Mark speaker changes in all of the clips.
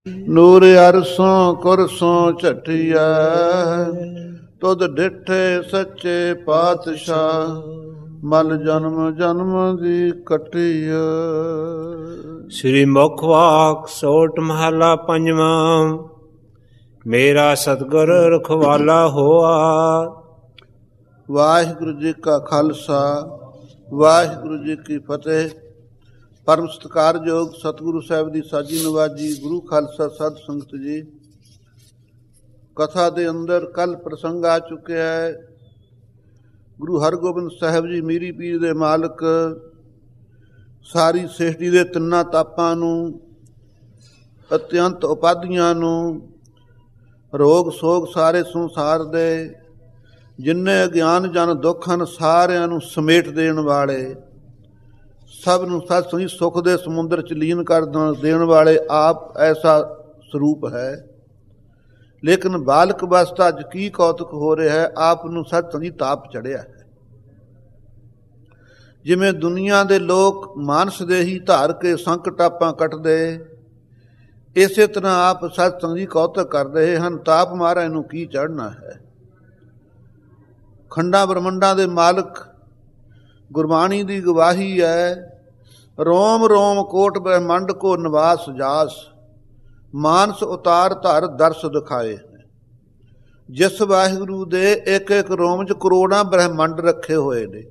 Speaker 1: ਨੂਰ ਅਰਸੋਂ ਕੁਰਸੋਂ ਝਟਿਆ, ਤੁਧ ਡਿਠੇ ਸੱਚੇ ਪਾਤਸ਼ਾਹ, ਮਲ ਜਨਮ ਜਨਮ ਦੀ ਕਟਿਆ।
Speaker 2: ਸ੍ਰੀ ਮੁਖ ਵਾਕ ਸੋਟ ਮਹਲਾ ਪੰਜਵਾਂ। ਮੇਰਾ ਸਤਿਗੁਰ ਰਖਵਾਲਾ ਹੋਆ।
Speaker 1: ਵਾਹਿਗੁਰੂ ਜੀ ਕਾ ਖਾਲਸਾ, ਵਾਹਿਗੁਰੂ ਜੀ ਕੀ ਫਤਿਹ। ਪਰਮ ਸਤਿਕਾਰਯੋਗ ਸਤਿਗੁਰੂ ਸਾਹਿਬ ਦੀ ਸਾਜੀ ਨਵਾਜੀ ਗੁਰੂ ਖਾਲਸਾ ਸਾਧ ਸੰਗਤ ਜੀ, ਕਥਾ ਦੇ ਅੰਦਰ ਕੱਲ ਪ੍ਰਸੰਗ ਆ ਚੁੱਕਿਆ ਹੈ। ਗੁਰੂ ਹਰਗੋਬਿੰਦ ਸਾਹਿਬ ਜੀ ਮੀਰੀ ਪੀਰ ਦੇ ਮਾਲਕ ਸਾਰੀ ਸ੍ਰਿਸ਼ਟੀ ਦੇ ਤਿੰਨਾਂ ਤਾਪਾਂ ਨੂੰ, ਅਤਿਅੰਤ ਉਪਾਧੀਆਂ ਨੂੰ, ਰੋਗ ਸੋਗ ਸਾਰੇ ਸੰਸਾਰ ਦੇ ਜਿੰਨੇ ਅਗਿਆਨ ਜਨ ਦੁੱਖ ਹਨ ਸਾਰਿਆਂ ਨੂੰ ਸਮੇਟ ਦੇਣ ਵਾਲੇ, ਸਭ ਨੂੰ ਸਤ ਸੰਗੀ ਸੁੱਖ ਦੇ ਸਮੁੰਦਰ ਚ ਲੀਨ ਕਰ ਦੇਣ ਵਾਲੇ ਆਪ ਐਸਾ ਸਰੂਪ ਹੈ। ਲੇਕਿਨ ਬਾਲਕ ਅਵਸਥਾ ਅੱਜ ਕੀ ਕੌਤਕ ਹੋ ਰਿਹਾ ਹੈ, ਆਪ ਨੂੰ ਸਤ ਸੰਗੀ ਤਾਪ ਚੜਿਆ ਹੈ। ਜਿਵੇਂ ਦੁਨੀਆ ਦੇ ਲੋਕ ਮਾਨਸ ਦੇ ਹੀ ਧਾਰ ਕੇ ਸੰਕਟ ਆਪਾ ਕੱਟਦੇ, ਇਸੇ ਤਰ੍ਹਾਂ ਆਪ ਸਤ ਸੰਗੀ ਕੌਤਕ ਕਰ ਰਹੇ ਹਨ। ਤਾਪ ਮਹਾਰਾਜ ਨੂੰ ਕੀ ਚੜ੍ਹਨਾ ਹੈ। ਖੰਡਾਂ ਬ੍ਰਹਮੰਡਾਂ ਦੇ ਮਾਲਕ ਗੁਰਬਾਣੀ ਦੀ ਗਵਾਹੀ ਹੈ, ਰੋਮ ਰੋਮ ਕੋਟ ਬ੍ਰਹਮੰਡ ਕੋ ਨਿਵਾਸ ਜਾਸ, ਮਾਨਸ ਉਤਾਰ ਧਰ ਦਰਸ ਦਿਖਾਏ। ਜਿਸ ਵਾਹਿਗੁਰੂ ਦੇ ਇੱਕ ਇੱਕ ਰੋਮ 'ਚ ਕਰੋੜਾਂ ਬ੍ਰਹਮੰਡ ਰੱਖੇ ਹੋਏ ਨੇ,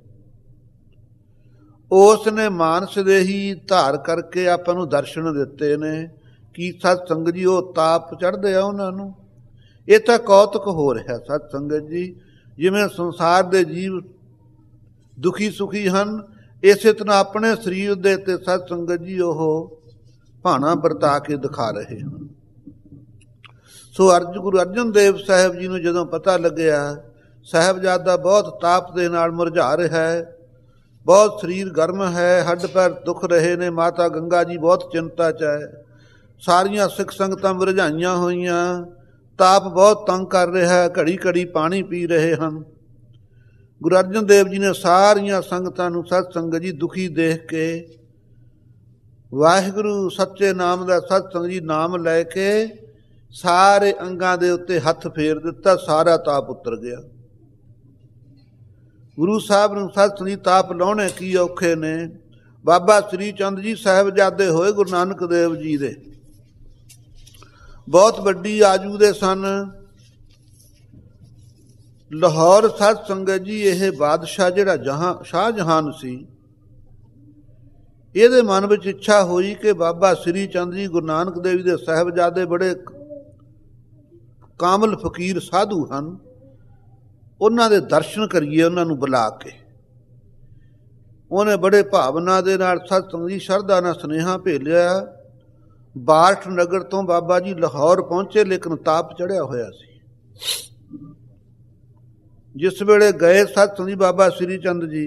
Speaker 1: ਉਸ ਨੇ ਮਾਨਸ ਦੇ ਹੀ ਧਾਰ ਕਰਕੇ ਆਪਾਂ ਨੂੰ ਦਰਸ਼ਨ ਦਿੱਤੇ ਨੇ। ਕੀ ਸਤ ਸੰਗਤ ਜੀ ਉਹ ਤਾਪ ਚੜ੍ਹਦੇ ਆ ਉਹਨਾਂ ਨੂੰ? ਇਹ ਤਾਂ ਕੌਤਕ ਹੋ ਰਿਹਾ ਸਤ ਸੰਗਤ ਜੀ। ਜਿਵੇਂ ਸੰਸਾਰ ਦੇ ਜੀਵ ਦੁਖੀ ਸੁਖੀ ਹਨ, ਇਸੇ ਤਰ੍ਹਾਂ ਆਪਣੇ ਸਰੀਰ ਦੇ ਤੇ ਸਤ ਸੰਗਤ ਜੀ ਉਹ ਭਾਣਾ ਵਰਤਾ ਕੇ ਦਿਖਾ ਰਹੇ ਹਨ। ਸੋ ਗੁਰੂ ਅਰਜਨ ਦੇਵ ਸਾਹਿਬ ਜੀ ਨੂੰ ਜਦੋਂ ਪਤਾ ਲੱਗਿਆ ਸਾਹਿਬਜ਼ਾਦਾ ਬਹੁਤ ਤਾਪ ਦੇ ਨਾਲ ਮੁਰਝਾ ਰਿਹਾ ਹੈ, ਬਹੁਤ ਸਰੀਰ ਗਰਮ ਹੈ, ਹੱਡ ਪੈਰ ਦੁਖ ਰਹੇ ਨੇ, ਮਾਤਾ ਗੰਗਾ ਜੀ ਬਹੁਤ ਚਿੰਤਾ 'ਚ ਹੈ, ਸਾਰੀਆਂ ਸਿੱਖ ਸੰਗਤਾਂ ਮੁਰਝਾਈਆਂ ਹੋਈਆਂ, ਤਾਪ ਬਹੁਤ ਤੰਗ ਕਰ ਰਿਹਾ ਹੈ, ਘੜੀ ਘੜੀ ਪਾਣੀ ਪੀ ਰਹੇ ਹਨ। ਗੁਰੂ ਅਰਜਨ ਦੇਵ ਜੀ ਨੇ ਸਾਰੀਆਂ ਸੰਗਤਾਂ ਨੂੰ ਸਤ ਸੰਗਤ ਜੀ ਦੁਖੀ ਦੇਖ ਕੇ ਵਾਹਿਗੁਰੂ ਸੱਚੇ ਨਾਮ ਦਾ ਸਤ ਸੰਗਤ ਜੀ ਨਾਮ ਲੈ ਕੇ ਸਾਰੇ ਅੰਗਾਂ ਦੇ ਉੱਤੇ ਹੱਥ ਫੇਰ ਦਿੱਤਾ, ਸਾਰਾ ਤਾਪ ਉਤਰ ਗਿਆ। ਗੁਰੂ ਸਾਹਿਬ ਨੂੰ ਸਤ ਸੰਗਤ ਜੀ ਤਾਪ ਲਾਉਣੇ ਕੀ ਔਖੇ ਨੇ। ਬਾਬਾ ਸ੍ਰੀ ਚੰਦ ਜੀ ਸਾਹਿਬਜ਼ਾਦੇ ਹੋਏ ਗੁਰੂ ਨਾਨਕ ਦੇਵ ਜੀ ਦੇ, ਬਹੁਤ ਵੱਡੀ ਆਜੂ ਦੇ ਸਨ। ਲਾਹੌਰ ਸਤ ਸੰਗਤ ਜੀ ਇਹ ਬਾਦਸ਼ਾਹ ਜਿਹੜਾ ਸ਼ਾਹਜਹਾਨ ਸੀ, ਇਹਦੇ ਮਨ ਵਿੱਚ ਇੱਛਾ ਹੋਈ ਕਿ ਬਾਬਾ ਸ੍ਰੀ ਚੰਦ ਜੀ ਗੁਰੂ ਨਾਨਕ ਦੇਵ ਜੀ ਦੇ ਸਾਹਿਬਜ਼ਾਦੇ ਬੜੇ ਕਾਮਲ ਫਕੀਰ ਸਾਧੂ ਹਨ, ਉਹਨਾਂ ਦੇ ਦਰਸ਼ਨ ਕਰੀਏ ਉਹਨਾਂ ਨੂੰ ਬੁਲਾ ਕੇ। ਉਹਨੇ ਬੜੇ ਭਾਵਨਾ ਦੇ ਨਾਲ ਸਤ ਸੰਗਤ ਜੀ ਸ਼ਰਧਾ ਨਾਲ ਸੁਨੇਹਾ ਭੇਜਿਆ। ਬਾਠ ਨਗਰ ਤੋਂ ਬਾਬਾ ਜੀ ਲਾਹੌਰ ਪਹੁੰਚੇ, ਲੇਕਿਨ ਤਾਪ ਚੜ੍ਹਿਆ ਹੋਇਆ ਸੀ। ਜਿਸ ਵੇਲੇ ਗਏ ਸਤ ਸੰਗਤ ਜੀ ਬਾਬਾ ਸ੍ਰੀ ਚੰਦ ਜੀ,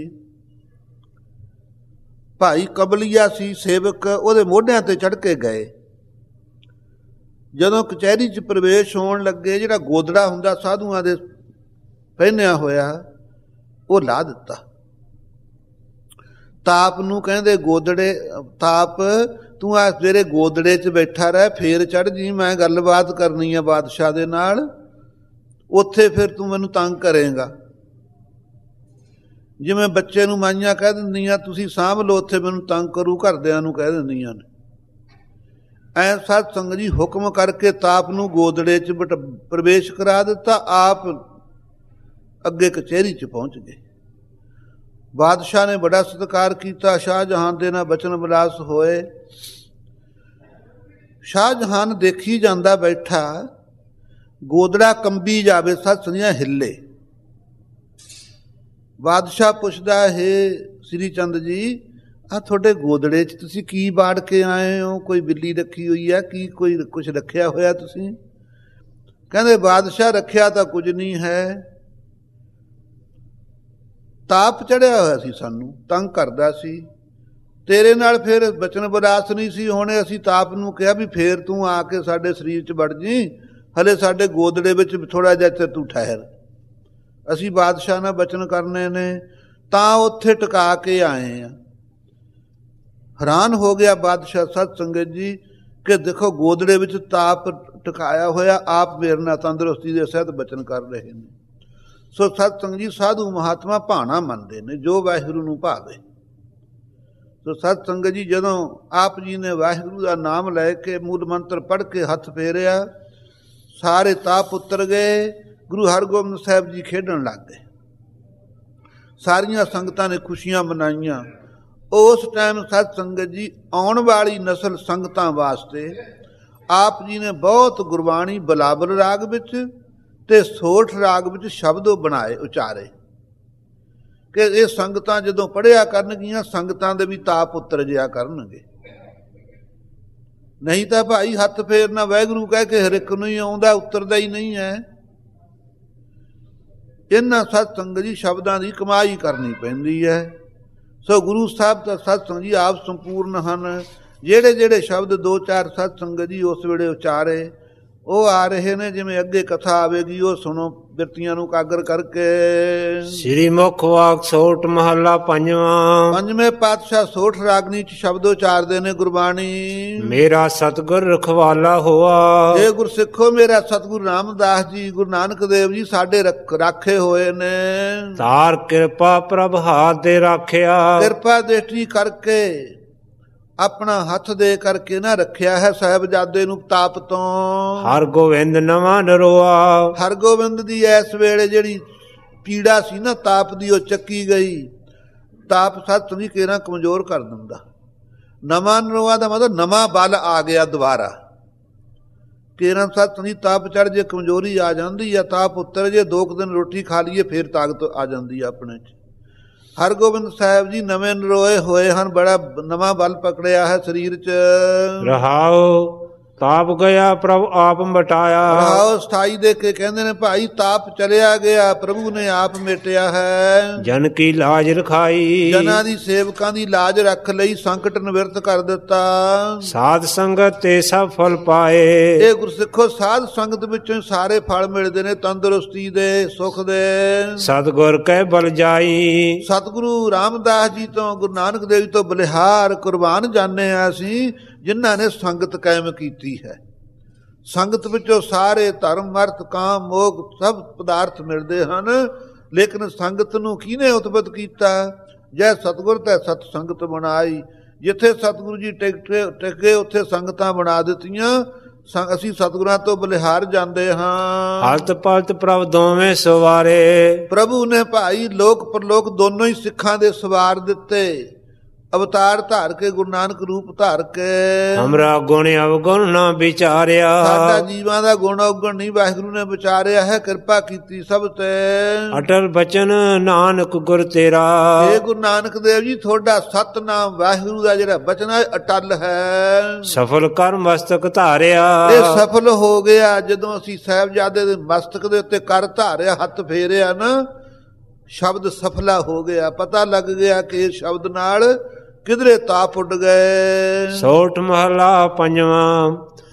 Speaker 1: ਭਾਈ ਕਬਲੀਆ ਸੀ ਸੇਵਕ, ਉਹਦੇ ਮੋਢਿਆਂ ਤੇ ਚੜ੍ਹ ਕੇ ਗਏ। ਜਦੋਂ ਕਚਹਿਰੀ 'ਚ ਪ੍ਰਵੇਸ਼ ਹੋਣ ਲੱਗੇ, ਜਿਹੜਾ ਗੋਦੜਾ ਹੁੰਦਾ ਸਾਧੂਆਂ ਦੇ ਪਹਿਨਿਆ ਹੋਇਆ, ਉਹ ਲਾ ਦਿੱਤਾ। ਤਾਪ ਨੂੰ ਕਹਿੰਦੇ ਗੋਦੜੇ, ਤਾਪ ਤੂੰ ਆ ਤੇਰੇ ਗੋਦੜੇ 'ਚ ਬੈਠਾ ਰਹਿ, ਫੇਰ ਚੜ੍ਹ ਜੀ, ਮੈਂ ਗੱਲਬਾਤ ਕਰਨੀ ਆ ਬਾਦਸ਼ਾਹ ਦੇ ਨਾਲ, ਉੱਥੇ ਫਿਰ ਤੂੰ ਮੈਨੂੰ ਤੰਗ ਕਰੇਂਗਾ। ਜਿਵੇਂ ਬੱਚੇ ਨੂੰ ਮਾਈਆਂ ਕਹਿ ਦਿੰਦੀਆਂ ਤੁਸੀਂ ਸਾਂਭ ਲਓ, ਉੱਥੇ ਮੈਨੂੰ ਤੰਗ ਕਰੂ, ਘਰਦਿਆਂ ਨੂੰ ਕਹਿ ਦਿੰਦੀਆਂ ਨੇ। ਐ ਸਤ ਸੰਗਤ ਜੀ ਹੁਕਮ ਕਰਕੇ ਤਾਪ ਨੂੰ ਗੋਦੜੇ 'ਚ ਪ੍ਰਵੇਸ਼ ਕਰਾ ਦਿੱਤਾ। ਆਪ ਅੱਗੇ ਕਚਹਿਰੀ 'ਚ ਪਹੁੰਚ ਗਏ। ਬਾਦਸ਼ਾਹ ਨੇ ਬੜਾ ਸਤਿਕਾਰ ਕੀਤਾ, ਸ਼ਾਹਜਹਾਨ ਦੇ ਨਾਲ ਬਚਨ ਵਿਲਾਸ ਹੋਏ। ਸ਼ਾਹਜਹਾਨ ਦੇਖੀ ਜਾਂਦਾ ਬੈਠਾ, ਗੋਦੜਾ ਕੰਬੀ ਜਾਵੇ, ਸਤ ਸੰਗਤ ਜੀ ਹਿੱਲੇ। ਬਾਦਸ਼ਾਹ ਪੁੱਛਦਾ, ਹੈ ਸ੍ਰੀ ਚੰਦ ਜੀ, ਆਹ ਤੁਹਾਡੇ ਗੋਦੜੇ 'ਚ ਤੁਸੀਂ ਕੀ ਬਾੜ ਕੇ ਆਏ ਹੋ? ਕੋਈ ਬਿੱਲੀ ਰੱਖੀ ਹੋਈ ਹੈ ਕੀ? ਕੋਈ ਕੁਛ ਰੱਖਿਆ ਹੋਇਆ ਤੁਸੀਂ? ਕਹਿੰਦੇ ਬਾਦਸ਼ਾਹ ਰੱਖਿਆ ਤਾਂ ਕੁਝ ਨਹੀਂ ਹੈ, ਤਾਪ ਚੜ੍ਹਿਆ ਹੋਇਆ ਸੀ, ਸਾਨੂੰ ਤੰਗ ਕਰਦਾ ਸੀ। ਤੇਰੇ ਨਾਲ ਫਿਰ ਬਚਨ ਵਿਲਾਸ ਨਹੀਂ ਸੀ ਹੋਣੇ, ਅਸੀਂ ਤਾਪ ਨੂੰ ਕਿਹਾ ਵੀ ਫੇਰ ਤੂੰ ਆ ਕੇ ਸਾਡੇ ਸਰੀਰ 'ਚ ਵੜ ਜੀ, ਹਲੇ ਸਾਡੇ ਗੋਦੜੇ ਵਿੱਚ ਥੋੜ੍ਹਾ ਜਿਹਾ ਚਿਰ ਤੂੰ ਠਹਿਰ, ਅਸੀਂ ਬਾਦਸ਼ਾਹ ਨਾਲ ਬਚਨ ਕਰਨੇ ਨੇ, ਤਾਂ ਉੱਥੇ ਟਿਕਾ ਕੇ ਆਏ ਆ। ਹੈਰਾਨ ਹੋ ਗਿਆ ਬਾਦਸ਼ਾਹ ਸਤ ਸੰਗਤ ਜੀ, ਕਿ ਦੇਖੋ ਗੋਦੜੇ ਵਿੱਚ ਤਾਪ ਟਿਕਾਇਆ ਹੋਇਆ, ਆਪ ਮੇਰੇ ਨਾਲ ਤੰਦਰੁਸਤੀ ਦੇ ਸਹਿਤ ਬਚਨ ਕਰ ਰਹੇ ਨੇ। ਸੋ ਸਤ ਸੰਗ ਜੀ ਸਾਧੂ ਮਹਾਤਮਾ ਭਾਣਾ ਮੰਨਦੇ ਨੇ ਜੋ ਵਾਹਿਗੁਰੂ ਨੂੰ ਭਾਵੇ। ਸੋ ਸਤ ਸੰਗਤ ਜੀ ਜਦੋਂ ਆਪ ਜੀ ਨੇ ਵਾਹਿਗੁਰੂ ਦਾ ਨਾਮ ਲੈ ਕੇ ਮੂਲ ਮੰਤਰ ਪੜ੍ਹ ਕੇ ਹੱਥ ਫੇਰਿਆ, ਸਾਰੇ ਤਾਪ ਉਤਰ ਗਏ। ਗੁਰੂ ਹਰਗੋਬਿੰਦ ਸਾਹਿਬ ਜੀ ਖੇਡਣ ਲੱਗ ਗਏ। ਸਾਰੀਆਂ ਸੰਗਤਾਂ ਨੇ ਖੁਸ਼ੀਆਂ ਮਨਾਈਆਂ। ਉਸ ਟਾਈਮ ਸਤ ਸੰਗਤ ਜੀ ਆਉਣ ਵਾਲੀ ਨਸਲ ਸੰਗਤਾਂ ਵਾਸਤੇ ਆਪ ਜੀ ਨੇ ਬਹੁਤ ਗੁਰਬਾਣੀ ਬਲਾਬਲ ਰਾਗ ਵਿੱਚ ਤੇ ਸੋਠ ਰਾਗ ਵਿੱਚ ਸ਼ਬਦ ਬਣਾਏ, ਉਚਾਰੇ ਕਿ ਇਹ ਸੰਗਤਾਂ ਜਦੋਂ ਪੜ੍ਹਿਆ ਕਰਨਗੀਆਂ ਸੰਗਤਾਂ ਦੇ ਵੀ ਤਾਪ ਉਤਰ ਜਿਆ ਕਰਨਗੇ। ਨਹੀਂ ਤਾਂ ਭਾਈ ਹੱਥ ਫੇਰਨਾ ਵਾਹਿਗੁਰੂ ਕਹਿ ਕੇ ਹਰ ਇੱਕ ਨੂੰ ਹੀ ਆਉਂਦਾ, ਉਤਰਦਾ ਹੀ ਨਹੀਂ ਹੈ। ਇਹਨਾਂ ਸਤ ਸੰਗਤ ਜੀ ਸ਼ਬਦਾਂ ਦੀ ਕਮਾਈ ਕਰਨੀ ਪੈਂਦੀ ਹੈ। ਸੋ ਗੁਰੂ ਸਾਹਿਬ ਤਾਂ ਸਤ ਸੰਗਤ ਜੀ ਆਪ ਸੰਪੂਰਨ ਹਨ। ਜਿਹੜੇ ਜਿਹੜੇ ਸ਼ਬਦ 2-4 ਸਤ ਸੰਗਤ ਜੀ ਉਸ ਵੇਲੇ ਉਚਾਰੇ ਉਹ ਆ ਰਹੇ ਨੇ। ਜਿਵੇਂ ਅੱਗੇ ਕਥਾ ਆਵੇਗੀ ਉਹ ਸੁਣੋ ਬਿਰਤੀਆਂ ਨੂੰ ਕਾਗਰ ਕਰਕੇ।
Speaker 2: ਸ੍ਰੀ ਮੁਖ ਵਾਕ ਸੋਠ ਮਹੱਲਾ ਪੰਜਵਾਂ।
Speaker 1: ਪੰਜਵੇਂ ਪਾਤਸ਼ਾਹ ਸੋਠ ਰਾਗਨੀ ਚ ਸ਼ਬਦ ਉਚਾਰਦੇ ਨੇ ਗੁਰਬਾਣੀ।
Speaker 2: ਮੇਰਾ ਸਤਿਗੁਰ ਰਖਵਾਲਾ ਹੋਆ।
Speaker 1: ਇਹ ਗੁਰਸਿੱਖੋ ਮੇਰਾ ਸਤਿਗੁਰੂ ਰਾਮਦਾਸ ਜੀ ਗੁਰੂ ਨਾਨਕ ਦੇਵ ਜੀ ਸਾਡੇ ਰਾਖੇ ਹੋਏ ਨੇ।
Speaker 2: ਤਾਰ ਕਿਰਪਾ ਪ੍ਰਭ ਹਾਥ ਦੇ ਰਾਖਿਆ।
Speaker 1: ਕਿਰਪਾ ਦ੍ਰਿਸ਼ਟੀ ਕਰਕੇ ਆਪਣਾ ਹੱਥ ਦੇ ਕਰਕੇ ਨਾ ਰੱਖਿਆ ਹੈ ਸਾਹਿਬਜ਼ਾਦੇ ਨੂੰ ਤਾਪ ਤੋਂ।
Speaker 2: ਹਰ ਗੋਬਿੰਦ ਨਵਾਂ ਨਰੋਆ।
Speaker 1: ਹਰ ਗੋਬਿੰਦ ਦੀ ਇਸ ਵੇਲੇ ਜਿਹੜੀ ਪੀੜਾ ਸੀ ਨਾ ਤਾਪ ਦੀ ਉਹ ਚੱਕੀ ਗਈ। ਤਾਪ ਸੱਤ ਵੀ ਕੇਰਾਂ ਕਮਜ਼ੋਰ ਕਰ ਦਿੰਦਾ। ਨਵਾਂ ਨਰੋਆ ਦਾ ਮਤਲਬ ਨਵਾਂ ਬਲ ਆ ਗਿਆ ਦੁਬਾਰਾ। ਕੇਰਾਂ ਸੱਤ ਦੀ ਤਾਪ ਚੜ ਜੇ ਕਮਜ਼ੋਰੀ ਆ ਜਾਂਦੀ ਆ, ਤਾਪ ਉੱਤਰ ਜੇ 2 ਦਿਨ ਰੋਟੀ ਖਾ ਲਈਏ ਫਿਰ ਤਾਕਤ ਆ ਜਾਂਦੀ ਆ ਆਪਣੇ 'ਚ। ਹਰਗੋਬਿੰਦ ਸਾਹਿਬ ਜੀ ਨਵੇਂ ਨਰੋਏ ਹੋਏ ਹਨ, ਬੜਾ ਨਵਾਂ ਬਲ ਪਕੜਿਆ ਹੈ ਸਰੀਰ 'ਚ।
Speaker 2: ਰਹਾਓ ਤਾਪ ਗਿਆ ਪ੍ਰਭ ਆਪ ਮਟਾਇਆ।
Speaker 1: ਰਹਾਓ ਸਥਾਈ ਦੇ ਕੇ ਕਹਿੰਦੇ ਨੇ ਭਾਈ ਤਾਪ ਚਲਿਆ ਗਿਆ, ਪ੍ਰਭੂ ਨੇ ਆਪ ਮਿਟਿਆ ਹੈ।
Speaker 2: ਜਨ ਕੀ ਲਾਜ ਰਖਾਈ।
Speaker 1: ਜਨਾਂ ਦੀ ਸੇਵਕਾਂ ਦੀ ਲਾਜ ਰੱਖ ਲਈ, ਸੰਕਟ ਨਿਵਰਤ ਕਰ ਦਿੱਤਾ।
Speaker 2: ਸਾਧ ਸੰਗਤ ਤੇ ਸਭ ਫਲ ਪਾਏ।
Speaker 1: ਇਹ ਗੁਰਸਿੱਖੋ ਸਾਧ ਸੰਗਤ ਵਿੱਚੋਂ ਸਾਰੇ ਫਲ ਮਿਲਦੇ ਨੇ, ਤੰਦਰੁਸਤੀ ਦੇ, ਸੁਖ ਦੇ।
Speaker 2: ਸਤਿਗੁਰ ਕਹਿ ਬਲ ਜਾਈ।
Speaker 1: ਸਤਿਗੁਰੂ ਰਾਮਦਾਸ ਜੀ ਤੋਂ, ਗੁਰੂ ਨਾਨਕ ਦੇਵ ਜੀ ਤੋਂ ਬਲਿਹਾਰ ਕੁਰਬਾਨ ਜਾਣੇ ਆ ਅਸੀਂ, ਜਿਨ੍ਹਾਂ ਨੇ ਸੰਗਤ ਕਾਇਮ ਕੀਤੀ ਹੈ। ਸੰਗਤ ਵਿੱਚੋਂ ਸਾਰੇ ਧਰਮ ਅਰਥ ਕਾਮ ਮੋਗ ਸਭ ਪਦਾਰਥ ਮਿਲਦੇ ਹਨ, ਲੇਕਿਨ ਸੰਗਤ ਨੂੰ ਕਿਹਨੇ ਉਤਪਤ ਕੀਤਾ? ਜੈ ਸਤਿਗੁਰ ਤੈ ਸਤ ਸੰਗਤ ਬਣਾਈ। ਜਿੱਥੇ ਸਤਿਗੁਰੂ ਜੀ ਟਿਕੇ ਉੱਥੇ ਸੰਗਤਾਂ ਬਣਾ ਦਿੱਤੀਆਂ। ਅਸੀਂ ਸਤਿਗੁਰਾਂ ਤੋਂ ਬਲਿਹਾਰ ਜਾਂਦੇ ਹਾਂ।
Speaker 2: ਹਲਤ ਪਲਤ ਪ੍ਰਭ ਦੋਵੇਂ ਸਵਾਰੇ।
Speaker 1: ਪ੍ਰਭੂ ਨੇ ਭਾਈ ਲੋਕ ਪਰਲੋਕ ਦੋਨੋਂ ਹੀ ਸਿੱਖਾਂ ਦੇ ਸਵਾਰ ਦਿੱਤੇ। ਅਵਤਾਰ ਧਾਰ ਕੇ, ਗੁਰੂ ਨਾਨਕ ਰੂਪ ਧਾਰ ਕੇ। ਹਮਰਾ
Speaker 2: ਗੁਣ ਅਵਗੁਣ ਨਾ ਵਿਚਾਰਿਆ।
Speaker 1: ਸਾਡਾ ਜੀਵਾਂ ਦਾ ਗੁਣ ਅਵਗੁਣ ਨਹੀਂ ਵਾਹਿਗੁਰੂ ਨੇ ਵਿਚਾਰਿਆ ਹੈ, ਕਿਰਪਾ ਕੀਤੀ ਸਭ ਤੇ।
Speaker 2: ਅਟਲ ਬਚਨ ਨਾਨਕ ਗੁਰ ਤੇਰਾ।
Speaker 1: ਇਹ ਗੁਰੂ ਨਾਨਕ ਦੇਵ ਜੀ ਤੁਹਾਡਾ ਸਤਨਾਮ ਵਾਹਿਗੁਰੂ ਦਾ ਜਿਹੜਾ ਬਚਨ ਹੈ ਅਟਲ ਹੈ।
Speaker 2: ਸਫਲ ਕਰ ਮਸਤਕ ਧਾਰਿਆ।
Speaker 1: ਇਹ ਸਫਲ ਹੋ ਗਿਆ ਜਦੋਂ ਅਸੀਂ ਸਾਹਿਬਜ਼ਾਦੇ ਦੇ ਮਸਤਕ ਦੇ ਉੱਤੇ ਕਰ ਧਾਰਿਆ, ਹੱਥ ਫੇਰਿਆ ਨਾ, ਸ਼ਬਦ ਸਫਲਾ ਹੋ ਗਿਆ। ਪਤਾ ਲੱਗ ਗਿਆ ਕਿ ਇਸ ਸ਼ਬਦ ਨਾਲ ਕਿਧਰੇ ਤਾਪ ਉੱਡ ਗਏ। ਸੋਠ ਮਹੱਲਾ ਪੰਜਵਾਂ।